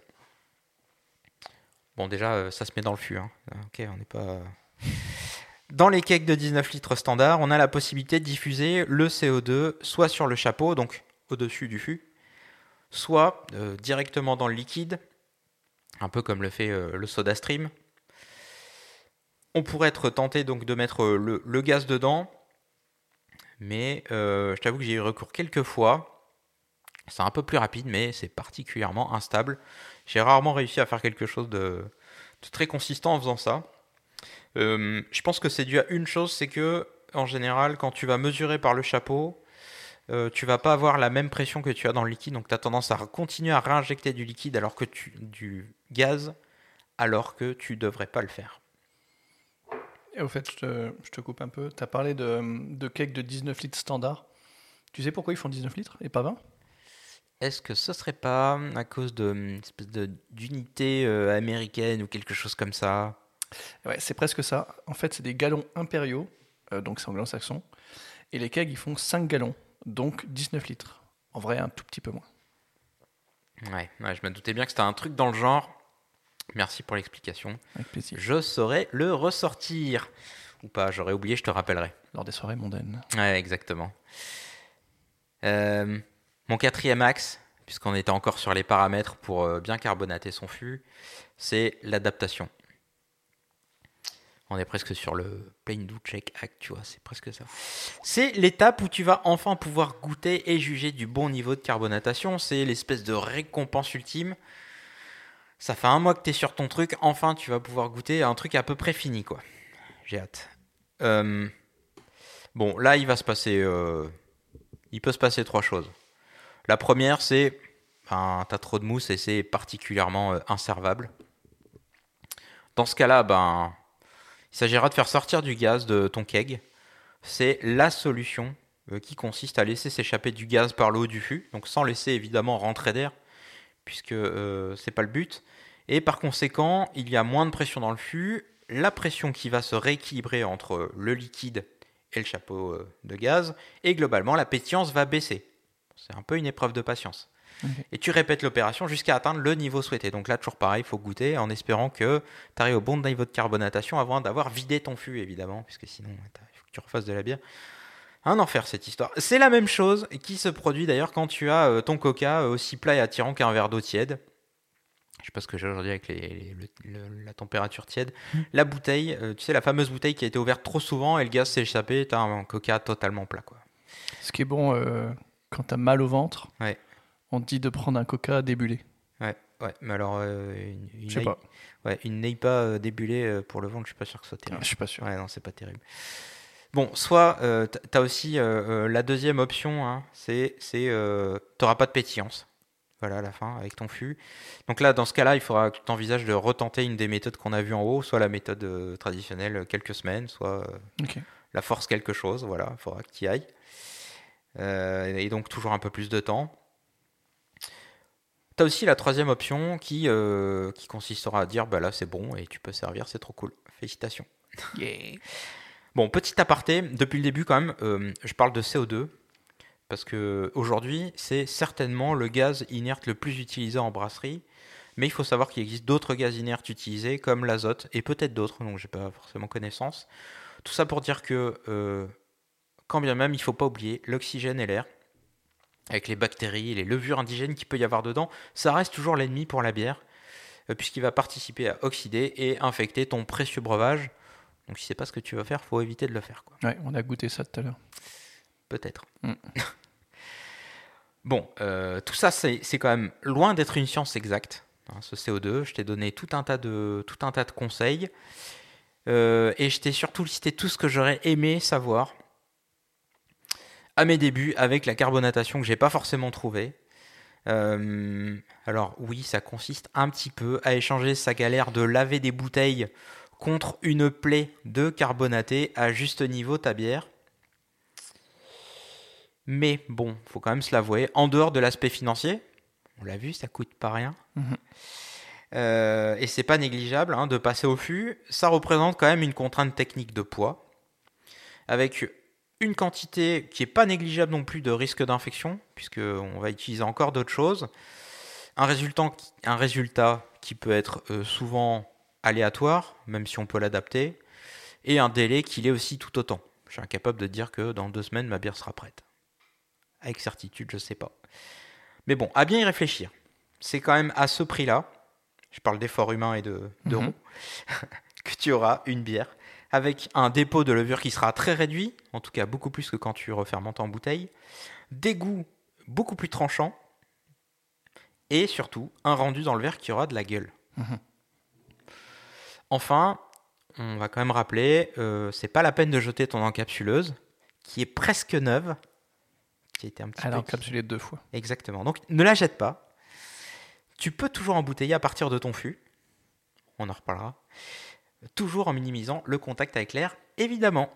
Bon, déjà, ça se met dans le fût. Ok, on n'est pas... Dans les kegs de 19 litres standard, on a la possibilité de diffuser le CO2 soit sur le chapeau, donc au-dessus du fût, soit directement dans le liquide, un peu comme le fait le SodaStream. On pourrait être tenté donc de mettre le gaz dedans, mais je t'avoue que j'ai eu recours quelques fois. C'est un peu plus rapide, mais c'est particulièrement instable. J'ai rarement réussi à faire quelque chose de très consistant en faisant ça. Je pense que c'est dû à une chose, c'est que en général, quand tu vas mesurer par le chapeau, tu vas pas avoir la même pression que tu as dans le liquide, donc tu as tendance à continuer à réinjecter du liquide du gaz, alors que tu devrais pas le faire. Et au fait, je te coupe un peu. Tu as parlé de cake de 19 litres standard. Tu sais pourquoi ils font 19 litres et pas 20? Est-ce que ce serait pas à cause d'une espèce d'unité américaine ou quelque chose comme ça? Ouais, c'est presque ça. En fait, c'est des gallons impériaux, donc c'est anglo-saxon. Et les kegs, ils font 5 gallons, donc 19 litres. En vrai, un tout petit peu moins. Ouais, je me doutais bien que c'était un truc dans le genre. Merci pour l'explication. Avec plaisir. Je saurais le ressortir. Ou pas, j'aurais oublié, je te rappellerai. Lors des soirées mondaines. Ouais, exactement. Mon quatrième axe, puisqu'on était encore sur les paramètres pour bien carbonater son fût, c'est l'adaptation. On est presque sur le plain do check act, tu vois, c'est presque ça. C'est l'étape où tu vas enfin pouvoir goûter et juger du bon niveau de carbonatation. C'est l'espèce de récompense ultime. Ça fait 1 mois que tu es sur ton truc, enfin tu vas pouvoir goûter un truc à peu près fini, quoi. J'ai hâte. Bon, là il peut se passer 3 choses. La première, c'est t'as trop de mousse et c'est particulièrement inservable. Dans ce cas-là, il s'agira de faire sortir du gaz de ton keg. C'est la solution qui consiste à laisser s'échapper du gaz par le haut du fût, donc sans laisser évidemment rentrer d'air, puisque c'est pas le but. Et par conséquent, il y a moins de pression dans le fût. La pression qui va se rééquilibrer entre le liquide et le chapeau de gaz, et globalement, la pétillance va baisser. C'est un peu une épreuve de patience. Okay. Et tu répètes l'opération jusqu'à atteindre le niveau souhaité. Donc là, toujours pareil, il faut goûter en espérant que tu arrives au bon niveau de carbonatation avant d'avoir vidé ton fût, évidemment, puisque sinon, il faut que tu refasses de la bière. Un enfer, cette histoire. C'est la même chose qui se produit d'ailleurs quand tu as ton coca aussi plat et attirant qu'un verre d'eau tiède. Je sais pas ce que j'ai aujourd'hui avec la température tiède. La bouteille, tu sais, la fameuse bouteille qui a été ouverte trop souvent et le gaz s'est échappé, tu as un coca totalement plat, quoi. Ce qui est bon quand tu as mal au ventre. Ouais. On te dit de prendre un coca débulé. Ouais, mais alors je sais pas. Ouais, une Neipa débulée pour le ventre, je suis pas sûr que ce soit terrible. Je suis pas sûr. Ouais, non, c'est pas terrible. Bon, soit t'as aussi la deuxième option, hein, c'est t'auras pas de pétillance. Voilà, à la fin, avec ton fût. Donc là, dans ce cas-là, il faudra que tu t'envisages de retenter une des méthodes qu'on a vues en haut, soit la méthode traditionnelle quelques semaines, soit la force quelque chose. Voilà, il faudra que tu y ailles. Et donc toujours un peu plus de temps. Tu as aussi la troisième option qui consistera à dire là c'est bon et tu peux servir, c'est trop cool. Félicitations. Yeah. Bon, petit aparté, depuis le début quand même, je parle de CO2 parce que aujourd'hui c'est certainement le gaz inerte le plus utilisé en brasserie. Mais il faut savoir qu'il existe d'autres gaz inertes utilisés comme l'azote et peut-être d'autres, donc j'ai pas forcément connaissance. Tout ça pour dire que quand bien même il ne faut pas oublier l'oxygène et l'air. Avec les bactéries et les levures indigènes qu'il peut y avoir dedans, ça reste toujours l'ennemi pour la bière, puisqu'il va participer à oxyder et infecter ton précieux breuvage. Donc si c'est pas ce que tu vas faire, faut éviter de le faire, quoi. Ouais, on a goûté ça tout à l'heure. Peut-être. Bon, tout ça, c'est quand même loin d'être une science exacte, hein, ce CO2. Je t'ai donné tout un tas de conseils, et je t'ai surtout listé tout ce que j'aurais aimé savoir à mes débuts avec la carbonatation que j'ai pas forcément trouvée. Alors oui, ça consiste un petit peu à échanger sa galère de laver des bouteilles contre une plaie de carbonater à juste niveau ta bière. Mais bon, faut quand même se l'avouer, en dehors de l'aspect financier, on l'a vu, ça coûte pas rien. Et c'est pas négligeable de passer au fût. Ça représente quand même une contrainte technique de poids, avec une quantité qui n'est pas négligeable non plus de risque d'infection, puisqu'on va utiliser encore d'autres choses. Un résultat qui peut être souvent aléatoire, même si on peut l'adapter, et un délai qui l'est aussi tout autant. Je suis incapable de dire que dans 2 semaines, ma bière sera prête. Avec certitude, je ne sais pas. Mais bon, à bien y réfléchir. C'est quand même à ce prix-là, je parle d'efforts humains et d'euros, que tu auras une bière avec un dépôt de levure qui sera très réduit, en tout cas beaucoup plus que quand tu refermentes en bouteille, des goûts beaucoup plus tranchants, et surtout un rendu dans le verre qui aura de la gueule. Enfin, On va quand même rappeler, c'est pas la peine de jeter ton encapsuleuse, qui est presque neuve, qui a été un petit Elle peu a encapsulé 2 fois. Exactement. Donc, ne la jette pas. Tu peux toujours embouteiller à partir de ton fût. On en reparlera. Toujours en minimisant le contact avec l'air, évidemment.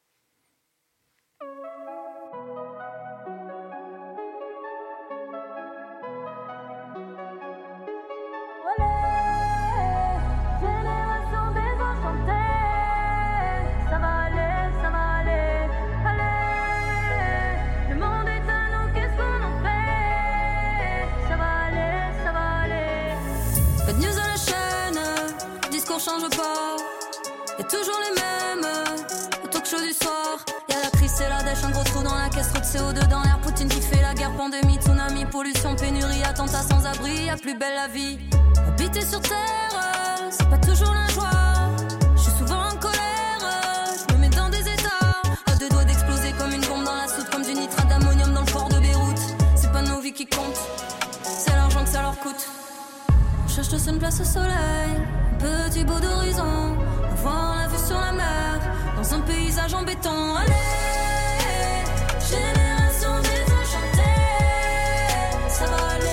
Génération désenchantée, ça va aller, allez. Le monde est à nous, qu'est-ce qu'on en fait? Ça va aller. Pas de news à la chaîne, le discours change pas. Y'a toujours les mêmes, au talk show du soir. Y'a la crise, c'est la dèche, un gros trou dans la caisse, trop de CO2 dans l'air. Poutine qui fait la guerre, pandémie, tsunami, pollution, pénurie, attentat sans abri, y'a plus belle la vie. Habiter sur terre, c'est pas toujours la joie. Je suis souvent en colère, je me mets dans des états à 2 doigts d'exploser comme une bombe dans la soude, comme du nitrate d'ammonium dans le port de Beyrouth. C'est pas nos vies qui comptent, c'est l'argent que ça leur coûte. On cherche tous une place au soleil, un petit bout d'horizon, avoir la vue sur la mer, dans un paysage en béton. Allez, génération désenchantée, ça va aller.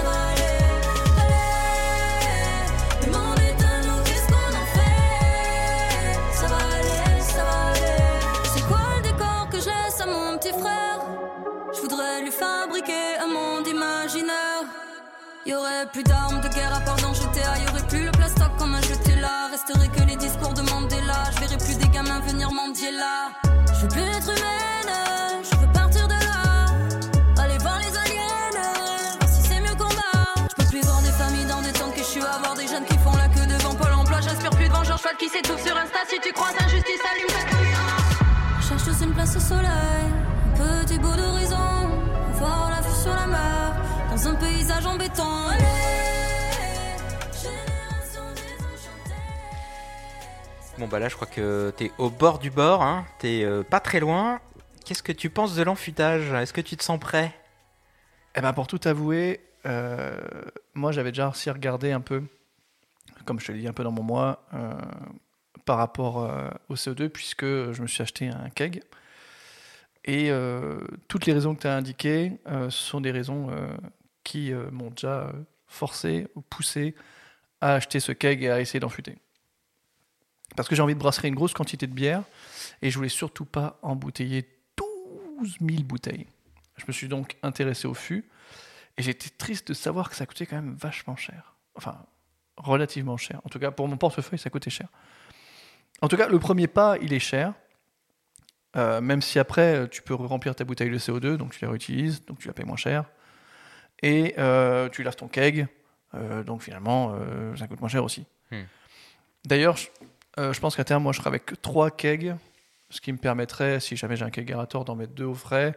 Allez, le monde est à nous, qu'est-ce qu'on en fait? Ça va aller. C'est quoi le décor que je laisse à mon petit frère? Je voudrais lui fabriquer un monde imaginaire. Y'aurait plus d'armes de guerre à part dans GTA. Y'aurait plus le plastoc comme un jeté là. Resterait que les discours de Mandela. Je verrai plus des gamins venir mendier là. Je veux plus être humaine, je veux partir de là. Aller voir les aliens, voir si c'est mieux qu'on bat. Je peux plus voir des familles dans des tentes que je suis à voir des jeunes qui font la queue devant Pôle emploi. J'inspire plus de vengeance, cheval qui s'étouffe sur Insta. Si tu crois injustice, allume ta caméra. Je cherche tous une place au soleil, un petit bout d'horizon, voir la vue sur la mer, dans un paysage en béton. Allez, génération désenchantée. Bon, bah là, je crois que t'es au bord du bord, hein. T'es pas très loin. Qu'est-ce que tu penses de l'enfûtage? Est-ce que tu te sens prêt? Eh ben, pour tout avouer, moi j'avais déjà aussi regardé un peu, comme je te l'ai dit un peu dans mon mois, par rapport au CO2, puisque je me suis acheté un keg. Et toutes les raisons que tu as indiquées sont des raisons qui m'ont déjà forcé ou poussé à acheter ce keg et à essayer d'enfûter. Parce que j'ai envie de brasser une grosse quantité de bière et je voulais surtout pas embouteiller 12 000 bouteilles. Je me suis donc intéressé au fût et j'étais triste de savoir que ça coûtait quand même vachement cher. Enfin, relativement cher. En tout cas, pour mon portefeuille, ça coûtait cher. En tout cas, le premier pas, il est cher. Même si après, tu peux remplir ta bouteille de CO2, donc tu les réutilises, donc tu la payes moins cher. Et tu laves ton keg, donc finalement, ça coûte moins cher aussi. D'ailleurs, je pense qu'à terme, moi, je serai avec 3 kegs, ce qui me permettrait, si jamais j'ai un keg aérateur, d'en mettre 2 au frais,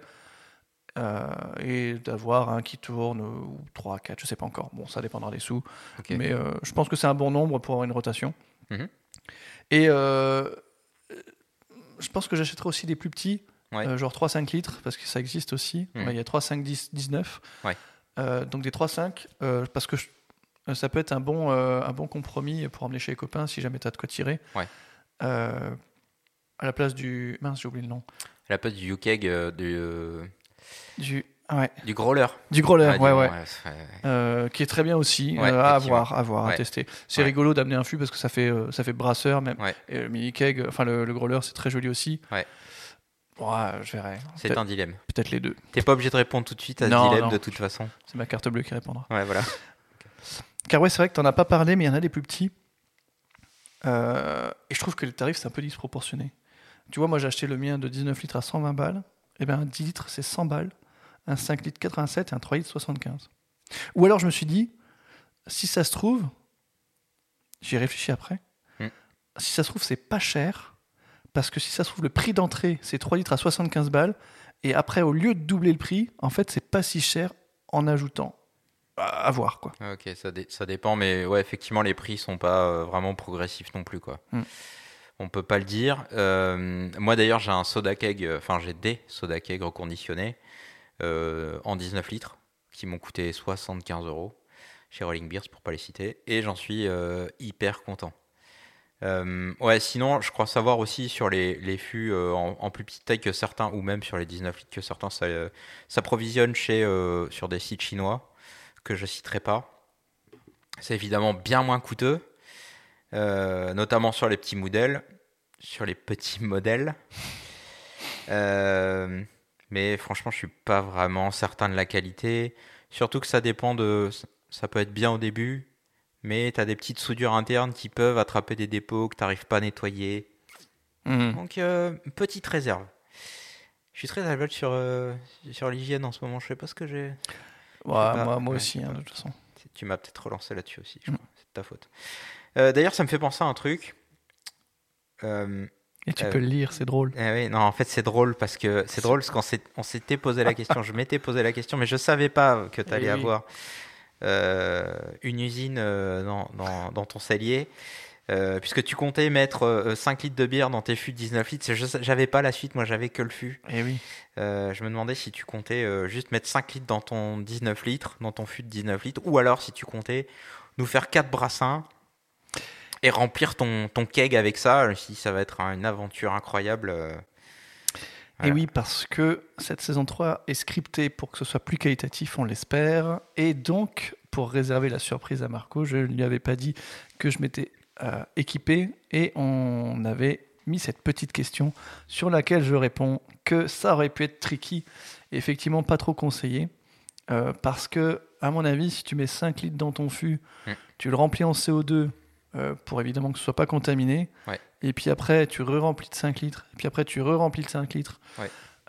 et d'avoir un qui tourne, ou 3, 4, je sais pas encore. Bon, ça dépendra des sous. Okay. Mais je pense que c'est un bon nombre pour avoir une rotation. Et je pense que j'achèterai aussi des plus petits, genre 3-5 litres, parce que ça existe aussi. Il y a 3, 5, 10, 19. Donc des 3-5, parce que ça peut être un bon compromis pour emmener chez les copains si jamais tu as de quoi tirer. À la place du... Mince, j'ai oublié le nom. À la place du U-Keg, du growler. Du growler, qui est très bien aussi, à avoir, à tester. C'est rigolo d'amener un fût parce que ça fait brasseur même. Et le mini keg, enfin le growler, c'est très joli aussi. Je verrai. C'est un dilemme. Peut-être les deux. T'es pas obligé de répondre tout de suite à ce dilemme de toute façon. C'est ma carte bleue qui répondra. Voilà. Car c'est vrai que t'en as pas parlé, mais il y en a des plus petits. Et je trouve que le tarif, c'est un peu disproportionné. Tu vois, moi j'ai acheté le mien de 19 litres à 120 balles. Et bien un 10 litres, c'est 100 balles. Un 5 litres 87 et un 3 litres 75. Ou alors je me suis dit, si ça se trouve, j'y ai réfléchi après, si ça se trouve c'est pas cher, parce que si ça se trouve le prix d'entrée c'est 3 litres à 75 balles, et après au lieu de doubler le prix, en fait c'est pas si cher en ajoutant. À voir quoi. Ok, ça dépend, mais ouais, effectivement les prix sont pas vraiment progressifs non plus quoi. On peut pas le dire. Moi d'ailleurs j'ai un soda keg, j'ai des soda keg reconditionnés en 19 litres qui m'ont coûté 75 € chez Rolling Beers pour pas les citer, et j'en suis hyper content. Ouais, sinon, je crois savoir aussi sur les fûts en plus petite taille que certains, ou même sur les 19 litres que certains s'approvisionnent sur des sites chinois, que je citerai pas. C'est évidemment bien moins coûteux, notamment sur les petits modèles. Mais franchement, je suis pas vraiment certain de la qualité. Surtout que ça dépend ça peut être bien au début, mais tu as des petites soudures internes qui peuvent attraper des dépôts que tu n'arrives pas à nettoyer. Donc, petite réserve. Je suis très à l'œil sur l'hygiène en ce moment. Je sais pas ce que j'ai. Ouais, moi aussi, de toute façon. Tu m'as peut-être relancé là-dessus aussi, je crois. C'est de ta faute. D'ailleurs, ça me fait penser à un truc. Et tu peux le lire, c'est drôle. Oui, non, en fait, c'est drôle parce qu'on s'était posé la question. Je m'étais posé la question, mais je savais pas que tu allais avoir une usine dans ton cellier. Puisque tu comptais mettre 5 litres de bière dans tes fûts de 19 litres. J'avais pas la suite, moi j'avais que le fût. Et oui. Je me demandais si tu comptais juste mettre 5 litres dans ton 19 litres, dans ton fût de 19 litres, ou alors si tu comptais nous faire 4 brassins et remplir ton keg avec ça, si ça va être une aventure incroyable. Voilà. Et oui, parce que cette saison 3 est scriptée pour que ce soit plus qualitatif, on l'espère. Et donc, pour réserver la surprise à Marco, je ne lui avais pas dit que je m'étais équipé et on avait mis cette petite question sur laquelle je réponds que ça aurait pu être tricky et effectivement pas trop conseillé parce que, à mon avis, si tu mets 5 litres dans ton fût, tu le remplis en CO2 pour évidemment que ce soit pas contaminé. Ouais. Et puis après, tu re-remplis de 5 litres. Et puis après, tu re-remplis de 5 litres. Ouais.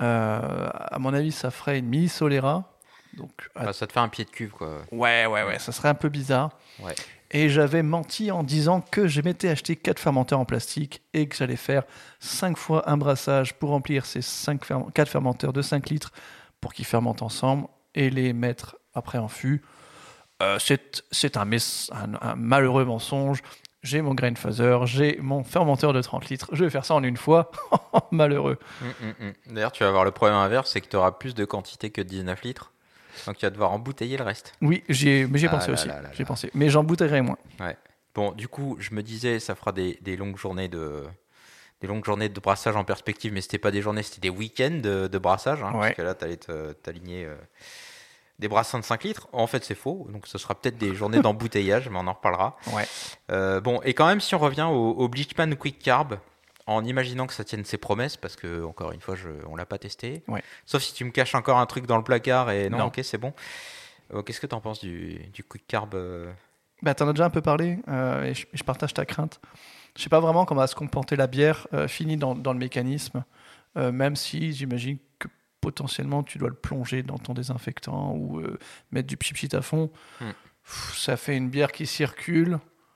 À mon avis, ça ferait une mini Solera. Donc, ça te fait un pied de cuve, quoi. Ouais. Ça serait un peu bizarre. Ouais. Et j'avais menti en disant que je m'étais acheté 4 fermenteurs en plastique et que j'allais faire 5 fois un brassage pour remplir ces 4 fermenteurs de 5 litres pour qu'ils fermentent ensemble et les mettre après en fût. C'est un malheureux mensonge. J'ai mon grain phaser, j'ai mon fermenteur de 30 litres. Je vais faire ça en une fois. Malheureux. D'ailleurs, tu vas avoir le problème inverse, c'est que tu auras plus de quantité que 19 litres. Donc tu vas devoir embouteiller le reste. Oui, j'ai pensé aussi. J'ai pensé. Mais j'embouteillerai moins. Ouais. Bon, du coup, je me disais, ça fera des longues journées de brassage en perspective, mais c'était pas des journées, c'était des week-ends de brassage. Parce que là, tu allais t'aligner des brassins de 5 litres. En fait, c'est faux. Donc, ce sera peut-être des journées d'embouteillage, mais on en reparlera. Ouais. Bon, et quand même, si on revient au Bleachman Quick Carb, en imaginant que ça tienne ses promesses, parce que, encore une fois, on l'a pas testé. Ouais. Sauf si tu me caches encore un truc dans le placard et non. Ok, c'est bon. Qu'est-ce que tu en penses du Quick Carb T'en as déjà un peu parlé et je partage ta crainte. Je sais pas vraiment comment va se comporter la bière finie dans le mécanisme, même si j'imagine que potentiellement tu dois le plonger dans ton désinfectant ou mettre du pchit à fond. Ça fait une bière qui circule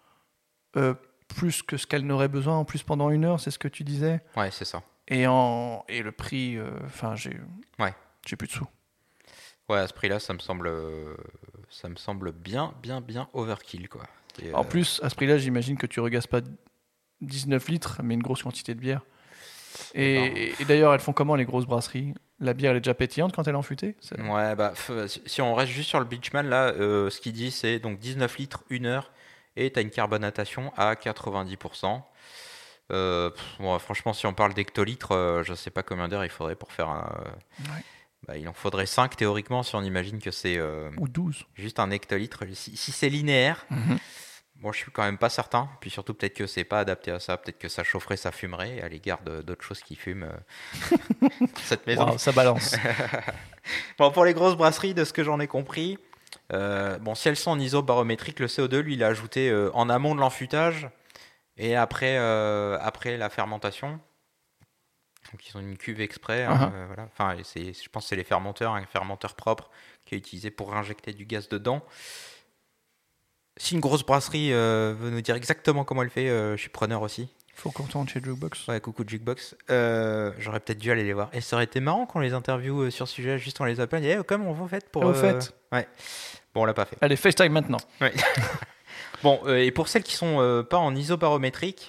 plus que ce qu'elle n'aurait besoin en plus pendant 1 heure, c'est ce que tu disais. Ouais, c'est ça. Et le prix, j'ai plus de sous. Ouais, à ce prix-là, ça me semble bien overkill, quoi. En plus, à ce prix-là, j'imagine que tu regasses pas 19 litres, mais une grosse quantité de bière. Et d'ailleurs, elles font comment les grosses brasseries ? La bière, elle est déjà pétillante quand elle est enfûtée ? Ouais, si on reste juste sur le Bleachman, là, ce qu'il dit, c'est donc 19 litres, 1 heure, et tu as une carbonatation à 90%. Franchement, si on parle d'hectolitres, je sais pas combien d'heures il faudrait pour faire un... il en faudrait 5 théoriquement si on imagine que c'est... ou 12. Juste un hectolitre. Si c'est linéaire... Bon, je suis quand même pas certain. Puis surtout, peut-être que c'est pas adapté à ça. Peut-être que ça chaufferait, ça fumerait, à l'égard d'autres choses qui fument. Cette maison. Wow, ça balance. Bon, pour les grosses brasseries, de ce que j'en ai compris, si elles sont en isobarométrique, le CO2, lui, il a ajouté en amont de l'enfûtage et après la fermentation. Donc, ils ont une cuve exprès. Voilà. Enfin, je pense que c'est les fermenteurs, un fermenteur propre qui est utilisé pour injecter du gaz dedans. Si une grosse brasserie veut nous dire exactement comment elle fait, je suis preneur aussi. Il faut qu'on retourne chez Jukebox. Ouais, coucou Jukebox. J'aurais peut-être dû aller les voir. Et ça aurait été marrant qu'on les interviewe sur ce sujet, juste on les appelle. Et comment vous faites pour... Ouais. Bon, on l'a pas fait. Allez, FaceTime maintenant. Ouais. Bon, et pour celles qui sont pas en isobarométrique,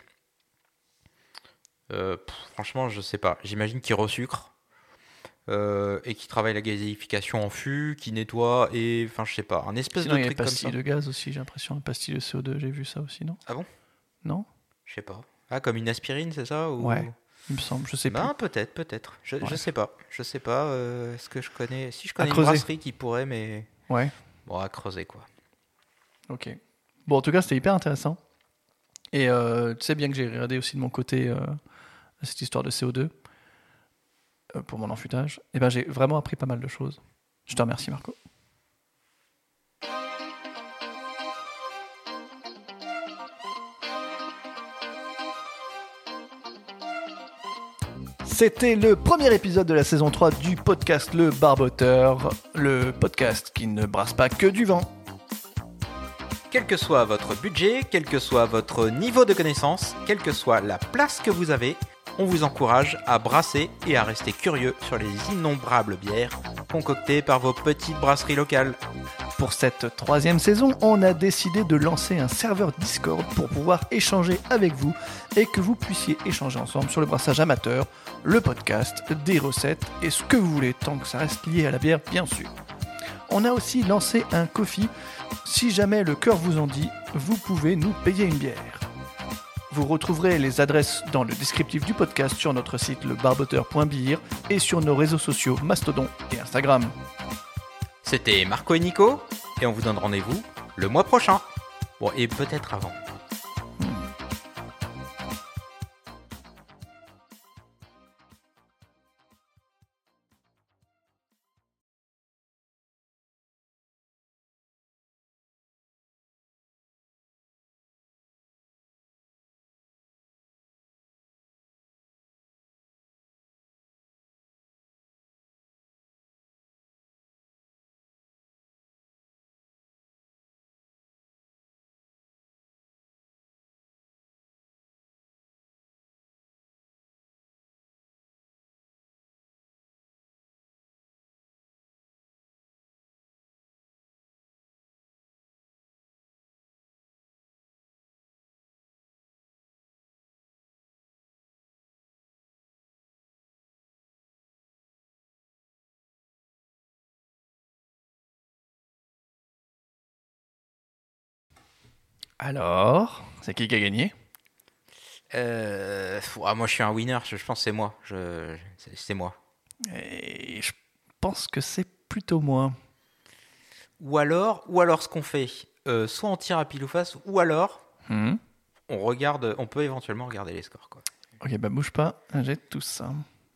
franchement, je sais pas. J'imagine qu'ils resucrent. Et qui travaille la gazéification en fût, qui nettoie, et enfin je sais pas, un espèce de truc comme ça. Il y a pastilles de gaz aussi, j'ai l'impression, un pastilles de CO2, j'ai vu ça aussi, non ? Ah bon ? Non ? Je sais pas. Ah, comme une aspirine, c'est ça ou... Ouais, il me semble, je sais pas. Peut-être. Je Ouais. sais pas. Est-ce que je connais... Si je connais une creuser. brasserie qui pourrait, mais... Ouais, Bon, à creuser, quoi. ok. Bon, en tout cas, c'était hyper intéressant. Et tu sais bien que j'ai regardé aussi de mon côté cette histoire de CO2 pour mon enfûtage. Et ben, j'ai vraiment appris pas mal de choses. Je te remercie, Marco. C'était le premier épisode de la saison 3 du podcast Le Barboteur, le podcast qui ne brasse pas que du vent. Quel que soit votre budget, quel que soit votre niveau de connaissance, quelle que soit la place que vous avez, on vous encourage à brasser et à rester curieux sur les innombrables bières concoctées par vos petites brasseries locales. Pour cette 3e saison, on a décidé de lancer un serveur Discord pour pouvoir échanger avec vous et que vous puissiez échanger ensemble sur le brassage amateur, le podcast, des recettes et ce que vous voulez, tant que ça reste lié à la bière, bien sûr. On a aussi lancé un Ko-fi. Si jamais le cœur vous en dit, vous pouvez nous payer une bière. Vous retrouverez les adresses dans le descriptif du podcast sur notre site lebarboteur.beer et sur nos réseaux sociaux Mastodon et Instagram. C'était Marco et Nico, et on vous donne rendez-vous le mois prochain. Bon, et peut-être avant. Alors, c'est qui a gagné ? Moi, je suis un winner, je pense que c'est moi. C'est moi. Et je pense que c'est plutôt moi. Ou alors ce qu'on fait, soit on tire à pile ou face, ou alors on peut éventuellement regarder les scores, quoi. Ok, bah bouge pas, j'ai tout ça.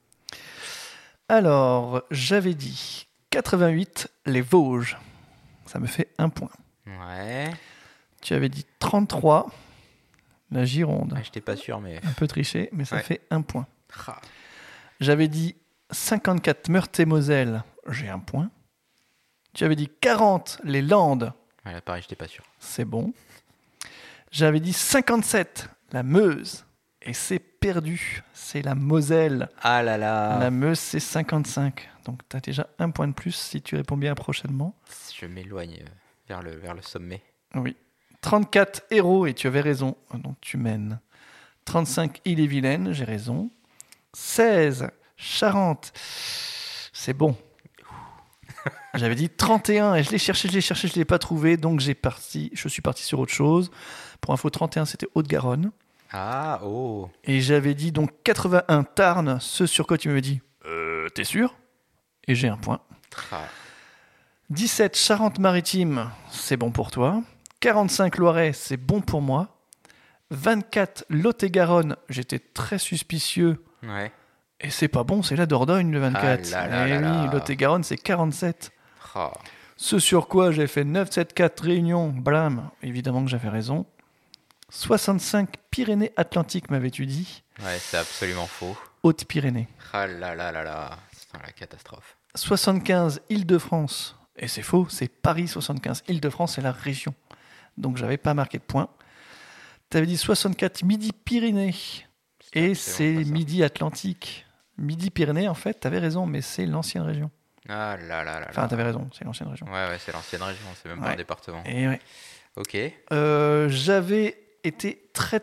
Alors, j'avais dit 88, les Vosges. Ça me fait 1 point. Ouais. Tu avais dit 33, la Gironde. Ah, j'étais pas sûr, mais... Un peu triché, mais ça fait 1 point. Ah. J'avais dit 54, Meurthe-et-Moselle. J'ai 1 point. Tu avais dit 40, les Landes. Ouais, là, pareil, j'étais pas sûr. C'est bon. J'avais dit 57, la Meuse. Et c'est perdu. C'est la Moselle. Ah là là. La Meuse, c'est 55. Donc, tu as déjà 1 point de plus si tu réponds bien prochainement. Je m'éloigne vers le sommet. Oui. 34, Hérault, et tu avais raison. Donc, tu mènes. 35, Ille-et-Vilaine, j'ai raison. 16, Charente. C'est bon. J'avais dit 31 et je l'ai cherché, je l'ai pas trouvé, donc je suis parti sur autre chose. Pour info, 31, c'était Haute-Garonne. Ah, oh. Et j'avais dit donc 81 Tarn, ce sur quoi tu m'avais dit t'es sûr ? Et j'ai 1 point. Ah. 17 Charente-Maritime, c'est bon pour toi. 45 Loiret, c'est bon pour moi. 24 Lot-et-Garonne, j'étais très suspicieux. Ouais. Et c'est pas bon, c'est la Dordogne le 24. Ah là là Eh là oui, là. Lot-et-Garonne, c'est 47. Ah. Ce sur quoi j'ai fait 9-7-4 Réunion, blam, évidemment que j'avais raison. 65 Pyrénées-Atlantiques, m'avais-tu dit ? Ouais, c'est absolument faux. Haute-Pyrénées. Ah là là là là. C'est la catastrophe. 75 Île-de-France. Et c'est faux, c'est Paris 75. Île-de-France, c'est la région. Donc j'avais pas marqué de point. Tu avais dit 64 Midi-Pyrénées. Et c'est pas ça. Midi-Atlantique. Midi-Pyrénées, en fait, t'avais raison, mais c'est l'ancienne région. Ah là là là. Enfin, t'avais raison, c'est l'ancienne région. Ouais, c'est l'ancienne région, c'est même pas Ouais. un département. Et ouais. Ok. J'avais été très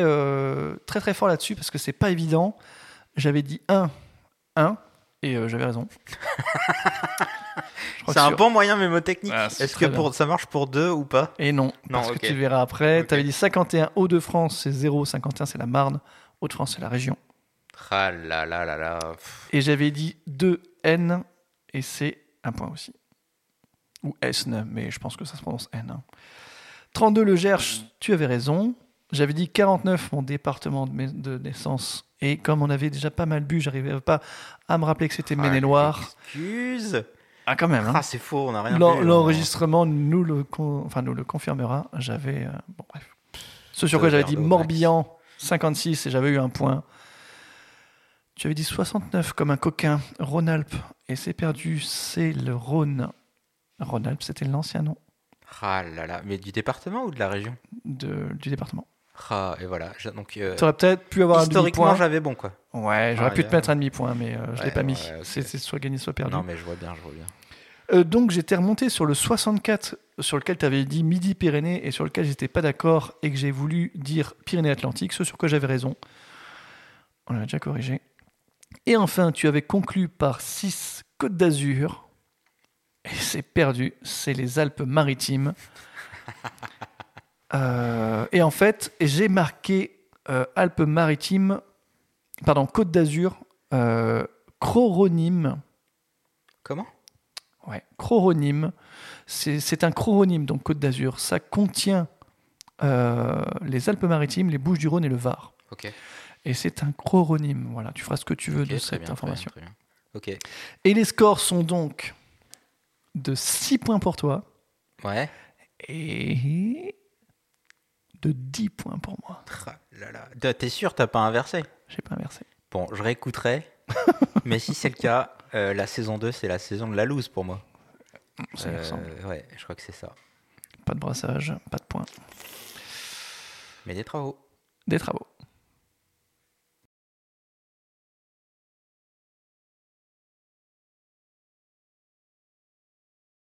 fort là-dessus parce que c'est pas évident. J'avais dit 1, et j'avais raison. Je crois C'est que un sur- bon moyen mémotechnique. Ah, c'est Est-ce que très bien. ça marche pour 2 ou pas? Et non, Non, parce ok. que tu le verras après. Ok. Tu avais dit 51 Hauts-de-France, c'est 0. 51, c'est la Marne. Hauts-de-France, c'est la région. Ah là là là là. Pff. Et j'avais dit 2N, et c'est un point aussi. Ou SN, mais je pense que ça se prononce N. 32 le Gers, tu avais raison. J'avais dit 49, mon département de naissance. Et comme on avait déjà pas mal bu, j'arrivais pas à me rappeler que c'était Maine-et-Loire. Excuse. Ah, quand même. Hein. Ah, c'est faux, on n'a rien vu. L'enregistrement nous le confirmera. J'avais. Bon, bref. Ce sur Deux quoi j'avais verres dit d'eau, Morbihan, 56, et j'avais eu un point. Tu avais dit 69 comme un coquin. Rhône-Alpes, et c'est perdu, c'est le Rhône. Rhône-Alpes, c'était l'ancien nom Ah là là. Mais du département ou de la région? du département. Ah, et voilà. Donc, Tu aurais peut-être pu avoir un historiquement, demi-point. j'avais bon, quoi. Ouais, j'aurais pu te mettre un demi-point, mais je l'ai Ouais, pas mis. ouais, ok. C'est soit gagné, soit perdu. Non, mais je vois bien. Donc j'étais remonté sur le 64, sur lequel tu avais dit Midi-Pyrénées, et sur lequel j'étais pas d'accord, et que j'ai voulu dire Pyrénées-Atlantiques, ce sur quoi j'avais raison. On l'avait déjà corrigé. Et enfin, tu avais conclu par 6 Côte d'Azur, et c'est perdu, c'est les Alpes-Maritimes. Et en fait, j'ai marqué Alpes-Maritimes, pardon, Côte d'Azur, Croronyme. Comment? Ouais, Croronyme. C'est un croronyme, donc Côte d'Azur. Ça contient les Alpes-Maritimes, les Bouches-du-Rhône et le Var. Ok. Et c'est un croronyme. Voilà, tu feras ce que tu veux Ok, de très cette bien, information. très bien, très bien. Ok. Et les scores sont donc de 6 points pour toi Ouais. et de 10 points pour moi. Ah là là. T'es sûr, t'as pas inversé? J'ai pas inversé. Bon, je réécouterai. Mais si c'est le cas, la saison 2, c'est la saison de la loose pour moi. Ça y ressemble. Ouais, je crois que c'est ça. Pas de brassage, pas de points. Mais des travaux. Des travaux.